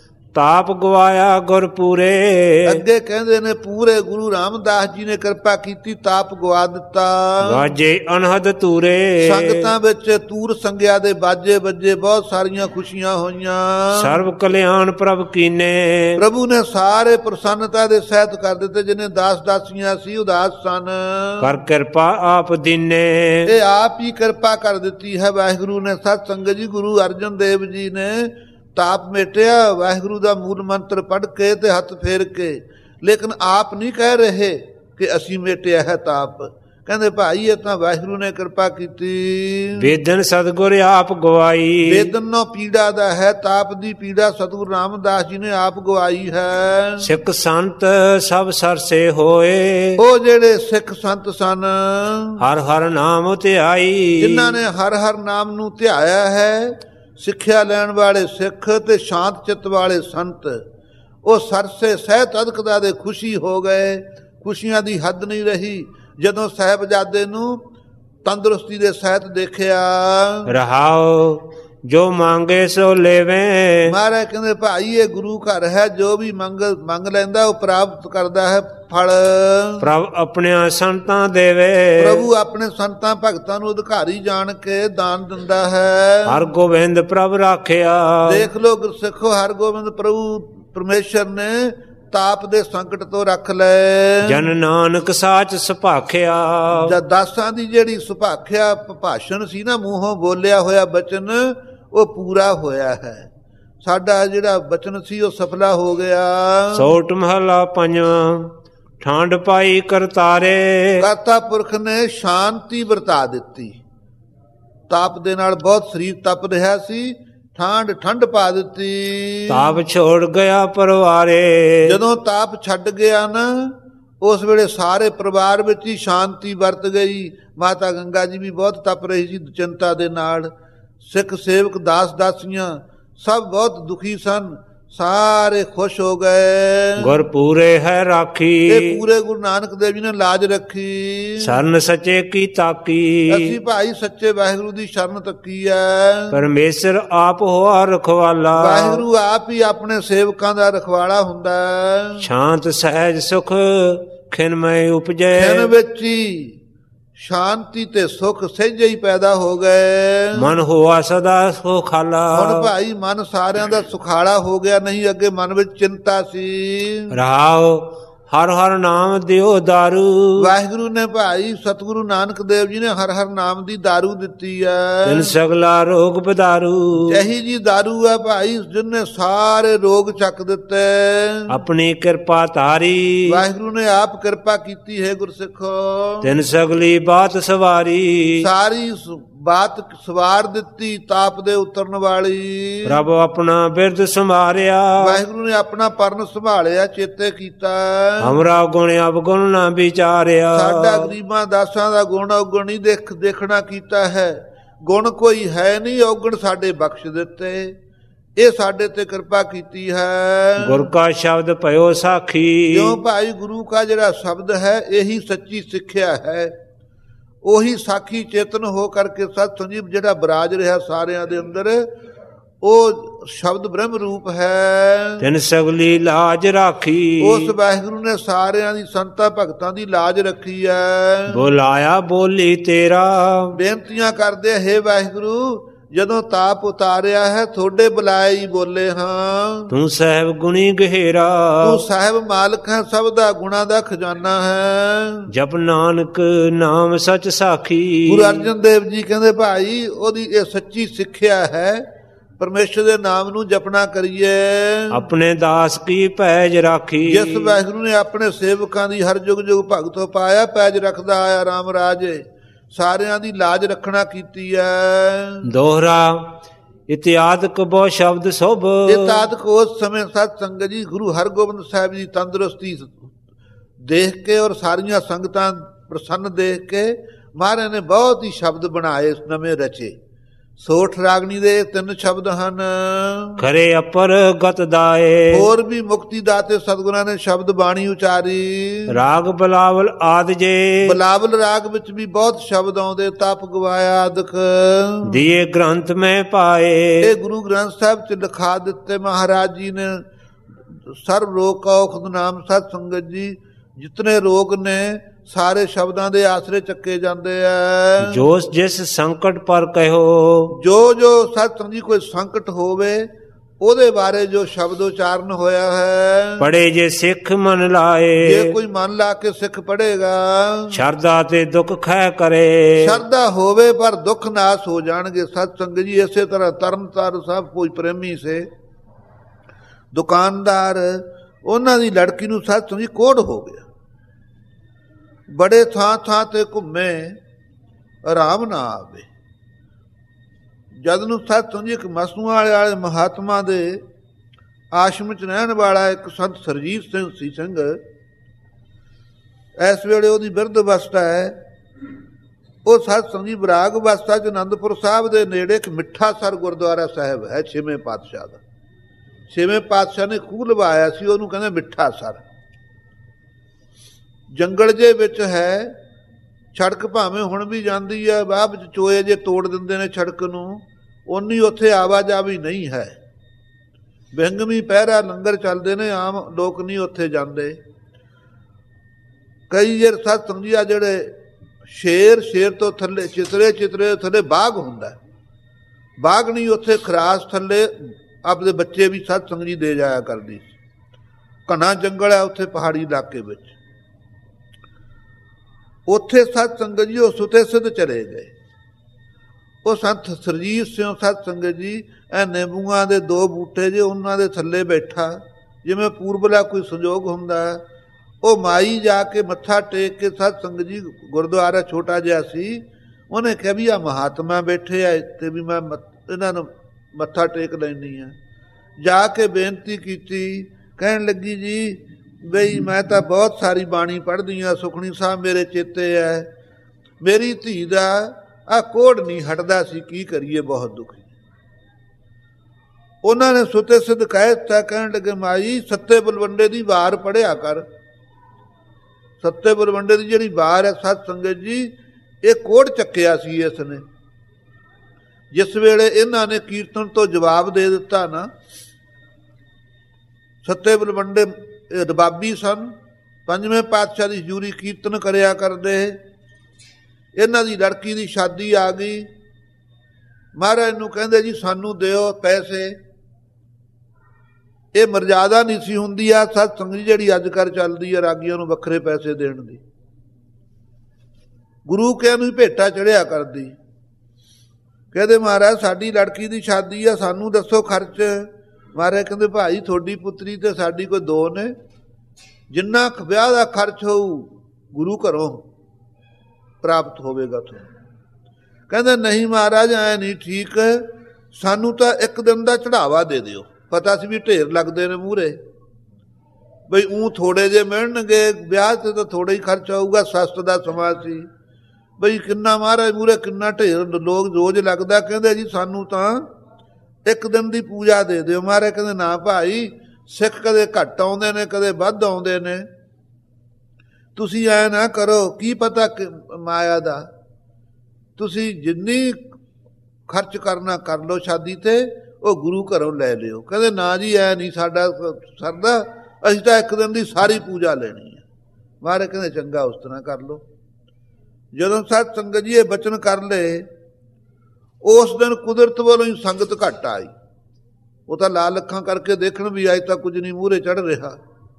Speaker 1: ਤਾਪ ਗਵਾਇਆ ਗੁਰ ਪੂਰੇ। ਅੱਗੇ ਕਹਿੰਦੇ ਨੇ ਪੂਰੇ ਗੁਰੂ ਰਾਮਦਾਸ ਜੀ ਨੇ ਕਿਰਪਾ ਕੀਤੀ, ਤਾਪ ਗਵਾ ਦਿੱਤਾ। ਵਾਜੇ ਅਨਹਦ ਤੂਰੇ। ਸੰਗਤਾਂ ਵਿੱਚ ਤੂਰ ਸੰਗਿਆ ਦੇ ਬਾਜੇ ਵੱਜੇ, ਬਹੁਤ ਸਾਰੀਆਂ ਖੁਸ਼ੀਆਂ ਹੋਈਆਂ। ਸਰਬ ਕਲਿਆਣ ਪ੍ਰਭ ਕੀਨੇ। ਪ੍ਰਭੂ ਨੇ ਸਾਰੇ ਪ੍ਰਸੰਨਤਾ ਦੇ ਸਹਿਤ ਕਰ ਦਿੱਤੇ। ਜਿਹਨੇ ਦਾਸ ਦਾਸੀਆਂ ਸੀ ਉਦਾਸ ਸਨ, ਕਰ ਕਿਰਪਾ ਆਪ ਦੀਨੇ। ਇਹ ਆਪ ਹੀ ਕਿਰਪਾ ਕਰ ਦਿੱਤੀ ਹੈ ਵਾਹਿਗੁਰੂ ਨੇ। ਸਤ ਸੰਗਤ ਜੀ ਗੁਰੂ ਅਰਜਨ ਦੇਵ ਜੀ ਨੇ ਤਾਪ ਮੇਟਿਆ ਵਾਹਿਗੁਰੂ ਦਾ ਮੂਲ ਮੰਤਰ ਪੜ੍ਹ ਕੇ ਤੇ ਹੱਥ ਫੇਰ ਕੇ। ਲੇਕਿਨ ਆਪ ਨਹੀਂ ਕਹਿ ਰਹੇ ਕਿ ਅਸੀਂ ਮੇਟਿਆ ਹੈ ਤਾਪ। ਕਹਿੰਦੇ ਭਾਈ ਇਹ ਤਾਂ ਵਾਹਿਗੁਰੂ ਨੇ ਕਿਰਪਾ ਕੀਤੀ। ਵੇਦਨ ਸਤਿਗੁਰ ਆਪ ਗਵਾਈ। ਵੇਦਨ ਨੋ ਪੀੜਾ ਦਾ ਹੈ, ਤਾਪ ਦੀ ਪੀੜਾ ਸਤਿਗੁਰੂ ਰਾਮਦਾਸ ਜੀ ਨੇ ਆਪ ਗਵਾਈ ਹੈ। ਸਿੱਖ ਸੰਤ ਸਭ ਸਰਸੇ ਹੋਏ। ਉਹ ਜਿਹੜੇ ਸਿੱਖ ਸੰਤ ਸਨ ਹਰ ਹਰ ਨਾਮ ਧਿਆਈ। ਜਿਨ੍ਹਾਂ ਨੇ ਹਰ ਹਰ ਨਾਮ ਨੂੰ ਧਿਆਇਆ ਹੈ, ਸਿੱਖਿਆ ਲੈਣ ਵਾਲੇ ਸਿੱਖ ਤੇ ਸ਼ਾਂਤ ਚਿੱਤ ਵਾਲੇ ਸੰਤ, ਉਹ ਸਰਸੇ ਸਹਿਤ ਅਦਕਦਾ ਦੇ ਖੁਸ਼ੀ ਹੋ ਗਏ। ਖੁਸ਼ੀਆਂ ਦੀ ਹੱਦ ਨਹੀਂ ਰਹੀ ਜਦੋਂ ਸਾਹਿਬਜ਼ਾਦੇ ਨੂੰ ਤੰਦਰੁਸਤੀ ਦੇ ਸਹਿਤ ਦੇਖਿਆ। ਰਹਾਓ ਜੋ ਮੰਗੇ ਸੋ ਲੇਵੇ। ਮਹਾਰਾਜ ਕਹਿੰਦੇ ਭਾਈ ਇਹ ਗੁਰੂ ਘਰ ਹੈ, ਜੋ ਵੀ ਮੰਗ ਲੈਂਦਾ ਉਹ ਪ੍ਰਾਪਤ ਕਰਦਾ ਹੈ, ਫਲ।
Speaker 2: ਪ੍ਰਭ ਆਪਣਿਆਂ ਸੰਤਾਂ ਦੇਵੇ,
Speaker 1: ਪ੍ਰਭੂ ਆਪਣੇ ਸੰਤਾਂ ਭਗਤਾਂ ਨੂੰ ਅਧਿਕਾਰੀ ਜਾਣ ਕੇ ਦਾਨ ਦਿੰਦਾ ਹੈ।
Speaker 2: ਹਰ ਗੋਬਿੰਦ ਪ੍ਰਭ ਰਾਖਿਆ।
Speaker 1: ਦੇਖ ਲੋ ਗੁਰਸਿੱਖੋ, ਹਰ ਗੋਬਿੰਦ ਪ੍ਰਭੂ ਪਰਮੇਸ਼ਰ ਨੇ ਤਾਪ ਦੇ ਸੰਕਟ ਤੋਂ ਰੱਖ ਲਏ।
Speaker 2: ਜਨ ਨਾਨਕ ਸਾਚ ਸੁਭਾਖਿਆ।
Speaker 1: ਜਦ ਦਾਸਾਂ ਦੀ ਜਿਹੜੀ ਸੁਭਾਖਿਆ ਭਾਸ਼ਣ ਸੀ ਨਾ, ਮੂੰਹੋਂ ਬੋਲਿਆ ਹੋਇਆ ਬਚਨ, ਉਹ ਪੂਰਾ ਹੋਇਆ ਹੈ। ਸਾਡਾ ਜਿਹੜਾ ਬਚਨ ਸੀ ਉਹ ਸਫਲਾ ਹੋ ਗਿਆ।
Speaker 2: ਸੋਟ ਮਹਲਾ ਪੰਜਵਾਂ। ਠੰਡ ਪਾਈ ਕਰਤਾਰੇ,
Speaker 1: ਕਰਤਾ ਪੁਰਖ ਨੇ ਸ਼ਾਂਤੀ ਵਰਤਾ ਦਿੱਤੀ। ਤਾਪ ਦੇ ਨਾਲ ਬਹੁਤ ਸਰੀਰ ਤਪ ਰਿਹਾ ਸੀ, ਠੰਡ ਪਾ ਦਿੱਤੀ।
Speaker 2: ਤਾਪ ਛੋੜ ਗਿਆ ਪਰਿਵਾਰੇ,
Speaker 1: ਜਦੋਂ ਤਾਪ ਛੱਡ ਗਿਆ ਨਾ, ਉਸ ਵੇਲੇ ਸਾਰੇ ਪਰਿਵਾਰ ਵਿੱਚ ਹੀ ਸ਼ਾਂਤੀ ਵਰਤ ਗਈ। ਮਾਤਾ ਗੰਗਾ ਜੀ ਵੀ ਬਹੁਤ ਤਪ ਰਹੀ ਸੀ ਚਿੰਤਾ ਦੇ ਨਾਲ। ਸਿੱਖ ਸੇਵਕ ਦਾਸ ਦਾਸੀਆਂ ਸਭ ਬਹੁਤ ਦੁਖੀ ਸਨ, ਸਾਰੇ ਖੁਸ਼ ਹੋ ਗਏ।
Speaker 2: ਗੁਰ ਪੂਰੇ ਹੈ ਰਾਖੀ,
Speaker 1: ਇਹ ਪੂਰੇ ਗੁਰੂ ਨਾਨਕ ਦੇਵ ਜੀ ਨੇ ਲਾਜ ਰੱਖੀ।
Speaker 2: ਸਰਨ ਸੱਚੇ ਕੀ ਤਾਕੀ,
Speaker 1: ਅਸੀਂ ਭਾਈ ਸੱਚੇ ਵਾਹਿਗੁਰੂ ਦੀ ਸ਼ਰਨ ਤੱਕੀ ਹੈ।
Speaker 2: ਪਰਮੇਸ਼ਰ ਆਪ ਹੋਆ ਰਖਵਾਲਾ,
Speaker 1: ਵਾਹਿਗੁਰੂ ਆਪ ਹੀ ਆਪਣੇ ਸੇਵਕਾਂ ਦਾ ਰਖਵਾਲਾ ਹੁੰਦਾ ਹੈ।
Speaker 2: ਸ਼ਾਂਤ ਸਹਿਜ ਸੁਖ ਖਿਨਮੈ ਉਪਜੈ,
Speaker 1: ਖਿਨ ਵਿੱਚ ਹੀ ਸ਼ਾਂਤੀ ਤੇ ਸੁਖ ਸਹਿਜੇ ਹੀ ਪੈਦਾ ਹੋ ਗਏ।
Speaker 2: ਮਨ ਹੋਆ ਸਦਾ ਸੁਖਾਲਾ,
Speaker 1: ਹੁਣ ਭਾਈ ਮਨ ਸਾਰਿਆਂ ਦਾ ਸੁਖਾਲਾ ਹੋ ਗਿਆ, ਨਹੀਂ ਅੱਗੇ ਮਨ ਵਿੱਚ ਚਿੰਤਾ ਸੀ।
Speaker 2: ਰਹਾਉ ਹਰ ਹਰ ਨਾਮ ਦਿਓ ਦਾਰੂ,
Speaker 1: ਵਾਹਿਗੁਰੂ ਨੇ ਭਾਈ ਸਤਿਗੁਰੂ ਨਾਨਕ ਦੇਵ ਜੀ ਨੇ ਹਰ ਹਰ ਨਾਮ ਦੀ ਦਾਰੂ ਦਿੱਤੀ ਹੈ।
Speaker 2: ਤਿਨ ਸਗਲਾ ਰੋਗ ਬਦਾਰੂ,
Speaker 1: ਇਹੀ ਜੀ ਦਾਰੂ ਹੈ ਭਾਈ ਜਿਹਨੇ ਸਾਰੇ ਰੋਗ ਚੱਕ ਦਿੱਤੇ।
Speaker 2: ਆਪਣੀ ਕਿਰਪਾ ਧਾਰੀ,
Speaker 1: ਵਾਹਿਗੁਰੂ ਨੇ ਆਪ ਕਿਰਪਾ ਕੀਤੀ ਹੈ ਗੁਰਸਿੱਖੋ।
Speaker 2: ਤਿਨ ਸਗਲੀ ਬਾਤ ਸਵਾਰੀ,
Speaker 1: ਸਾਰੀ ਬਾਤ ਸਵਾਰ ਦਿੱਤੀ ਤਾਪ ਦੇ ਉਤਰਨ ਵਾਲੀ।
Speaker 2: ਪ੍ਰਭ ਆਪਣਾ ਬਿਰਦ ਸੰਭਾਰਿਆ,
Speaker 1: ਵਾਹਿਗੁਰੂ ਨੇ ਆਪਣਾ ਪਰਨ ਸੰਭਾਲਿਆ, ਚੇਤੇ ਕੀਤਾ।
Speaker 2: ਹਮਰਾ ਗੁਣ ਅਵਗੁਣ ਨਾ ਵਿਚਾਰਿਆ,
Speaker 1: ਸਾਡਾ ਗਰੀਬਾਂ ਦਾਸਾਂ ਦਾ ਗੁਣ ਔਗਣ ਨਹੀਂ ਦੇਖਣਾ ਕੀਤਾ ਹੈ। ਗੁਣ ਕੋਈ ਹੈ ਨਹੀਂ, ਔਗਣ ਸਾਡੇ ਬਖਸ਼ ਦਿੱਤੇ। ਇਹ ਸਾਡੇ ਤੇ ਕਿਰਪਾ ਕੀਤੀ ਹੈ।
Speaker 2: ਗੁਰ ਕਾ ਸ਼ਬਦ ਭਇਓ ਸਾਖੀ,
Speaker 1: ਕਿਉਂ ਭਾਈ ਗੁਰੂ ਕਾ ਜਿਹੜਾ ਸ਼ਬਦ ਹੈ ਇਹੀ ਸੱਚੀ ਸਿੱਖਿਆ ਹੈ। ਉਹੀ ਸਾਖੀ ਚੇਤਨ ਹੋ ਕਰਕੇ ਸਤ ਸੰਜੀਵ ਜਿਹੜਾ ਬਰਾਜ ਰਿਹਾ ਸਾਰਿਆਂ ਦੇ ਅੰਦਰ, ਉਹ ਸ਼ਬਦ ਬ੍ਰਹਮ ਰੂਪ ਹੈ।
Speaker 2: ਤਿਨ ਸਗਲੀ ਲਾਜ ਰਾਖੀ,
Speaker 1: ਉਸ ਵਾਹਿਗੁਰੂ ਨੇ ਸਾਰਿਆਂ ਦੀ ਸੰਤਾਂ ਭਗਤਾਂ ਦੀ ਲਾਜ ਰੱਖੀ ਹੈ।
Speaker 2: ਬੁਲਾਇਆ ਬੋਲੀ ਤੇਰਾ,
Speaker 1: ਬੇਨਤੀਆਂ ਕਰਦੇ ਹੈ ਵਾਹਿਗੁਰੂ, ਜਦੋਂ ਤਾਪ ਉਤਾਰਿਆ ਹੈ ਤੁਹਾਡੇ ਬੁਲਾਏ ਹੀ ਬੋਲੇ ਹਾਂ।
Speaker 2: ਤੂੰ ਸਾਹਿਬ ਗੁਣੀ ਗਹਿਰਾ,
Speaker 1: ਤੂੰ ਸਾਹਿਬ ਮਾਲਕ ਹੈ, ਸਭ ਦਾ ਗੁਣਾ ਦਾ ਖਜ਼ਾਨਾ ਹੈ।
Speaker 2: ਜਪ ਨਾਨਕ ਨਾਮ ਸੱਚ ਸਾਖੀ,
Speaker 1: ਗੁਰੂ ਅਰਜਨ ਦੇਵ ਜੀ ਕਹਿੰਦੇ ਭਾਈ ਉਹਦੀ ਇਹ ਸੱਚੀ ਸਿੱਖਿਆ ਹੈ, ਪਰਮੇਸ਼ਰ ਦੇ ਨਾਮ ਨੂੰ ਜਪਣਾ ਕਰੀਏ।
Speaker 2: ਆਪਣੇ ਦਾਸ ਕੀ ਪੈਜ ਰਾਖੀ,
Speaker 1: ਜਿਸ ਵਾਹਿਗੁਰੂ ਨੇ ਆਪਣੇ ਸੇਵਕਾਂ ਦੀ ਹਰ ਜੁਗ ਜੁਗ ਭਗਤੋਂ ਪਾਇਆ, ਪੈਜ ਰੱਖਦਾ ਆਇਆ ਰਾਮ ਰਾਜੇ, ਸਾਰਿਆਂ ਦੀ ਲਾਜ ਰੱਖਣਾ ਕੀਤੀ ਹੈ।
Speaker 2: ਦੋਹਰਾ ਇਤਿਆਦਿਕ ਬਹੁ ਸ਼ਬਦ ਸੁਭ,
Speaker 1: ਇਤਿਆਦਿਕ ਉਸ ਸਮੇਂ ਸਤ ਸੰਗਤ ਜੀ ਗੁਰੂ ਹਰਗੋਬਿੰਦ ਸਾਹਿਬ ਜੀ ਤੰਦਰੁਸਤੀ ਦੇਖ ਕੇ ਔਰ ਸਾਰੀਆਂ ਸੰਗਤਾਂ ਪ੍ਰਸੰਨ ਦੇਖ ਕੇ ਮਹਾਰਾਜ ਨੇ ਬਹੁਤ ਹੀ ਸ਼ਬਦ ਬਣਾਏ, ਨਵੇਂ ਰਚੇ। ਸੋਠ ਰਾਗਣੀ ਦੇ 3 ਸ਼ਬਦ ਹਨ,
Speaker 2: ਖਰੇ ਅਪਰ ਗਤ ਦਾਏ।
Speaker 1: ਹੋਰ ਵੀ ਮੁਕਤੀ ਦਾਤੇ ਸਤਿਗੁਰਾਂ ਨੇ ਸ਼ਬਦ ਬਾਣੀ ਉਚਾਰੀ।
Speaker 2: ਰਾਗ ਬਲਾਵਲ ਆਦ ਜੇ,
Speaker 1: ਬਲਾਵਲ ਰਾਗ ਵਿੱਚ ਵੀ ਬਹੁਤ ਸ਼ਬਦ ਆਉਂਦੇ, ਤਪ ਗਵਾਇਆ ਆਦਿਕ।
Speaker 2: ਦੀਏ ਗ੍ਰੰਥ ਮੈਂ ਪਾਏ,
Speaker 1: ਇਹ ਗੁਰੂ ਗ੍ਰੰਥ ਸਾਹਿਬ ਚ ਲਿਖਾ ਦਿੱਤੇ ਮਹਾਰਾਜ ਜੀ ਨੇ। ਸਰਬ ਰੋਗ ਕਾ ਔਖਦ ਨਾਮ ਸਤ ਸੰਗਤ ਜੀ, ਜਿਤਨੇ ਰੋਗ ਨੇ ਸਾਰੇ ਸ਼ਬਦਾਂ ਦੇ ਆਸਰੇ ਚੱਕੇ ਜਾਂਦੇ ਆ।
Speaker 2: ਜੋ ਜਿਸ ਸੰਕਟ ਪਰ ਕਹਿਓ,
Speaker 1: ਜੋ ਜੋ ਸਤ ਸੰਗਤ ਜੀ ਕੋਈ ਸੰਕਟ ਹੋਵੇ ਉਹਦੇ ਬਾਰੇ ਜੋ ਸ਼ਬਦ ਉਚਾਰਨ ਹੋਇਆ ਹੈ।
Speaker 2: ਪੜੇ ਜੇ ਸਿੱਖ ਮਨ ਲਾਏ,
Speaker 1: ਜੇ ਕੋਈ ਮਨ ਲਾ ਕੇ ਸਿੱਖ ਪੜੇਗਾ,
Speaker 2: ਸ਼ਰਧਾ ਤੇ ਦੁੱਖ ਖਹਿ ਕਰੇ।
Speaker 1: ਸ਼ਰਧਾ ਹੋਵੇ ਪਰ ਦੁੱਖ ਨਾਸ ਹੋ ਜਾਣਗੇ। ਸਤ ਸੰਗਤ ਜੀ ਇਸੇ ਤਰ੍ਹਾਂ ਤਰਨਤਾਰਨ ਸਾਹਿਬ ਕੋਈ ਪ੍ਰੇਮੀ ਸੇ ਦੁਕਾਨਦਾਰ, ਉਹਨਾਂ ਦੀ ਲੜਕੀ ਨੂੰ ਸਤ ਸੰਗਤ ਜੀ ਕੋੜ ਹੋ ਗਿਆ। ਬੜੇ ਥਾਂ ਥਾਂ ਤੇ ਘੁੰਮੇ, ਆਰਾਮ ਨਾ ਆਵੇ। ਜਦ ਨੂੰ ਸਤ ਸੰਗਤ ਜੀ ਇੱਕ ਮਸਨੂਆਂ ਵਾਲੇ ਮਹਾਤਮਾ ਦੇ ਆਸ਼ਰਮ ਚ ਰਹਿਣ ਵਾਲਾ ਇੱਕ ਸੰਤ ਸਰਜੀਤ ਸਿੰਘ ਸੀ ਸਿੰਘ, ਇਸ ਵੇਲੇ ਉਹਦੀ ਬਿਰਧ ਅਵਸਥਾ ਹੈ। ਉਹ ਸਤ ਸੰਗਤ ਜੀ ਬਰਾਗ ਅਵਸਥਾ ਚ ਅਨੰਦਪੁਰ ਸਾਹਿਬ ਦੇ ਨੇੜੇ ਇੱਕ ਮਿੱਠਾ ਸਰ ਗੁਰਦੁਆਰਾ ਸਾਹਿਬ ਹੈ, 6ਵੇਂ ਪਾਤਸ਼ਾਹ ਦਾ। 6ਵੇਂ ਪਾਤਸ਼ਾਹ ਨੇ ਖੂਹ ਲਵਾਇਆ ਸੀ, ਉਹਨੂੰ ਕਹਿੰਦੇ ਮਿੱਠਾ ਸਰ। ਜੰਗਲ ਜੇ ਵਿੱਚ ਹੈ, ਸੜਕ ਭਾਵੇਂ ਹੁਣ ਵੀ ਜਾਂਦੀ ਹੈ, ਬਾਅਦ ਵਿੱਚ ਚੋਏ ਜੇ ਤੋੜ ਦਿੰਦੇ ਨੇ ਸੜਕ ਨੂੰ, ਓਨੀ ਉੱਥੇ ਆਵਾਜਾਵੀ ਨਹੀਂ ਹੈ। ਵਿਹੰਗਮੀ ਪਹਿਰਾ ਲੰਗਰ ਚੱਲਦੇ ਨੇ, ਆਮ ਲੋਕ ਨਹੀਂ ਉੱਥੇ ਜਾਂਦੇ। ਕਈ ਜੇ ਸਤ ਸੰਗੀ ਆ ਜਿਹੜੇ ਸ਼ੇਰ ਤੋਂ ਥੱਲੇ ਚਿਤਰੇ ਥੱਲੇ ਬਾਗ ਹੁੰਦਾ, ਬਾਗ ਨਹੀਂ, ਉੱਥੇ ਖਰਾਸ ਥੱਲੇ ਆਪਦੇ ਬੱਚੇ ਵੀ ਸਤ ਸੰਗੀ ਦੇ ਜਾਇਆ ਕਰਦੀ ਸੀ। ਘਣਾ ਜੰਗਲ ਹੈ ਉੱਥੇ ਪਹਾੜੀ ਇਲਾਕੇ ਵਿੱਚ, ਉੱਥੇ ਸਤ ਸੰਗਤ ਜੀ ਉਹ ਸੁਤੇ ਸਿੱਧ ਚਲੇ ਗਏ। ਉਹ ਸੰਤ ਸਰਜੀਤ ਸਿੰਘ ਸਤ ਸੰਗਤ ਜੀ ਇਹ ਨਿੰਬੂਆਂ ਦੇ 2 ਬੂਟੇ ਜੇ ਉਹਨਾਂ ਦੇ ਥੱਲੇ ਬੈਠਾ, ਜਿਵੇਂ ਪੂਰਬਲਾ ਕੋਈ ਸੰਜੋਗ ਹੁੰਦਾ। ਉਹ ਮਾਈ ਜਾ ਕੇ ਮੱਥਾ ਟੇਕ ਕੇ ਸਤ ਸੰਗਤ ਜੀ, ਗੁਰਦੁਆਰਾ ਛੋਟਾ ਜਿਹਾ ਸੀ, ਉਹਨੇ ਕਿਹਾ ਵੀ ਆ ਮਹਾਤਮਾ ਬੈਠੇ ਆ ਤੇ ਵੀ ਮੈਂ ਇਹਨਾਂ ਨੂੰ ਮੱਥਾ ਟੇਕ ਲੈਂਦੀ ਹਾਂ। ਜਾ ਕੇ ਬੇਨਤੀ ਕੀਤੀ, ਕਹਿਣ ਲੱਗੀ ਜੀ ਬਈ ਮੈਂ ਤਾਂ ਬਹੁਤ ਸਾਰੀ ਬਾਣੀ ਪੜ੍ਹਦੀ ਹਾਂ, ਸੁਖਣੀ ਸਾਹਿਬ ਮੇਰੇ ਚੇਤੇ ਹੈ, ਮੇਰੀ ਧੀ ਦਾ ਆਹ ਕੋੜ ਨਹੀਂ ਹਟਦਾ ਸੀ, ਕੀ ਕਰੀਏ, ਬਹੁਤ ਦੁਖੀ। ਉਹਨਾਂ ਨੇ ਸੁਤੇ ਸਿੱਧ ਕਹਿ ਦਿੱਤਾ, ਕਹਿਣ ਲੱਗੇ ਮਾਈ ਸੱਤੇ ਬਲਵੰਡੇ ਦੀ ਵਾਰ ਪੜ੍ਹਿਆ ਕਰ। ਸੱਤੇ ਬਲਵੰਡੇ ਦੀ ਜਿਹੜੀ ਵਾਰ ਹੈ ਸਤ ਸੰਗਤ ਜੀ, ਇਹ ਕੋੜ ਚੱਕਿਆ ਸੀ ਇਸ ਨੇ। ਜਿਸ ਵੇਲੇ ਇਹਨਾਂ ਨੇ ਕੀਰਤਨ ਤੋਂ ਜਵਾਬ ਦੇ ਦਿੱਤਾ ਨਾ, ਸੱਤੇ ਬਲਵੰਡੇ ਰਬਾਬੀ ਸਨ, 5ਵੇਂ ਪਾਤਸ਼ਾਹ ਦੀ ਹਜ਼ੂਰੀ ਕੀਰਤਨ ਕਰਿਆ ਕਰਦੇ। ਇਹਨਾਂ ਦੀ ਲੜਕੀ ਦੀ ਸ਼ਾਦੀ ਆ ਗਈ, ਮਹਾਰਾਜ ਨੂੰ ਕਹਿੰਦੇ ਜੀ ਸਾਨੂੰ ਦਿਓ ਪੈਸੇ। ਇਹ ਮਰਜ਼ਾਦਾ ਨਹੀਂ ਸੀ ਹੁੰਦੀ ਆ ਸਤ ਸੰਗਤ ਜਿਹੜੀ ਅੱਜ ਕੱਲ੍ਹ ਚੱਲਦੀ ਆ, ਰਾਗੀਆਂ ਨੂੰ ਵੱਖਰੇ ਪੈਸੇ ਦੇਣ ਦੀ। ਗੁਰੂ ਕਿਆਂ ਨੂੰ ਹੀ ਭੇਟਾ ਚੜਿਆ ਕਰਦੀ। ਕਹਿੰਦੇ ਮਹਾਰਾਜ ਸਾਡੀ ਲੜਕੀ ਦੀ ਸ਼ਾਦੀ ਆ, ਸਾਨੂੰ ਦੱਸੋ ਖਰਚ। ਮਹਾਰਾਜ ਕਹਿੰਦੇ ਭਾਈ ਤੁਹਾਡੀ ਪੁੱਤਰੀ ਤੇ ਸਾਡੀ ਕੋਈ 2 ਨੇ, ਜਿੰਨਾ ਵਿਆਹ ਦਾ ਖਰਚ ਹੋਊ ਗੁਰੂ ਘਰੋਂ ਪ੍ਰਾਪਤ ਹੋਵੇਗਾ ਤੁਹਾਨੂੰ। ਕਹਿੰਦੇ ਨਹੀਂ ਮਹਾਰਾਜ ਐ ਨਹੀਂ ਠੀਕ, ਸਾਨੂੰ ਤਾਂ 1 ਦਿਨ ਦਾ ਚੜਾਵਾ ਦੇ ਦਿਓ। ਪਤਾ ਸੀ ਵੀ ਢੇਰ ਲੱਗਦੇ ਨੇ ਮੂਹਰੇ, ਬਈ ਥੋੜੇ ਜਿਹੇ ਮਿਲਣਗੇ, ਵਿਆਹ ਤੇ ਤਾਂ ਥੋੜਾ ਹੀ ਖਰਚ ਆਊਗਾ, ਸਸਤ ਦਾ ਸਮਾਂ ਸੀ, ਬਈ ਕਿੰਨਾ ਮਹਾਰਾਜ ਮੂਹਰੇ ਕਿੰਨਾ ਢੇਰ ਲੋਕ ਰੋਜ਼ ਲੱਗਦਾ। ਕਹਿੰਦੇ ਜੀ ਸਾਨੂੰ ਤਾਂ 1 ਦਿਨ ਦੀ ਪੂਜਾ ਦੇ ਦਿਓ। ਮਹਾਰਾਜ ਕਹਿੰਦੇ ਨਾ ਭਾਈ, ਸਿੱਖ ਕਦੇ ਘੱਟ ਆਉਂਦੇ ਨੇ ਕਦੇ ਵੱਧ ਆਉਂਦੇ ਨੇ, ਤੁਸੀਂ ਐ ਨਾ ਕਰੋ, ਕੀ ਪਤਾ ਮਾਇਆ ਦਾ, ਤੁਸੀਂ ਜਿੰਨੀ ਖਰਚ ਕਰਨਾ ਕਰ ਲਓ ਸ਼ਾਦੀ ਤੇ, ਉਹ ਗੁਰੂ ਘਰੋਂ ਲੈ ਲਿਓ। ਕਹਿੰਦੇ ਨਾ ਜੀ ਐ ਨਹੀਂ ਸਾਡਾ ਸਰਦਾ, ਅਸੀਂ ਤਾਂ 1 ਦਿਨ ਦੀ ਸਾਰੀ ਪੂਜਾ ਲੈਣੀ ਹੈ। ਮਹਾਰਾਜ ਕਹਿੰਦੇ ਚੰਗਾ ਉਸ ਤਰ੍ਹਾਂ ਕਰ ਲਓ। ਜਦੋਂ ਸਤ ਸੰਗਤ ਜੀ ਇਹ ਬਚਨ ਕਰ ਲਏ, ਉਸ ਦਿਨ ਕੁਦਰਤ ਵੱਲੋਂ ਹੀ ਸੰਗਤ ਘੱਟ ਆਈ। ਉਹ ਤਾਂ ਲਾਲ ਅੱਖਾਂ ਕਰਕੇ ਦੇਖਣ ਵੀ ਆਏ ਤਾਂ ਕੁਝ ਨਹੀਂ ਮੂਹਰੇ ਚੜ੍ਹ ਰਿਹਾ।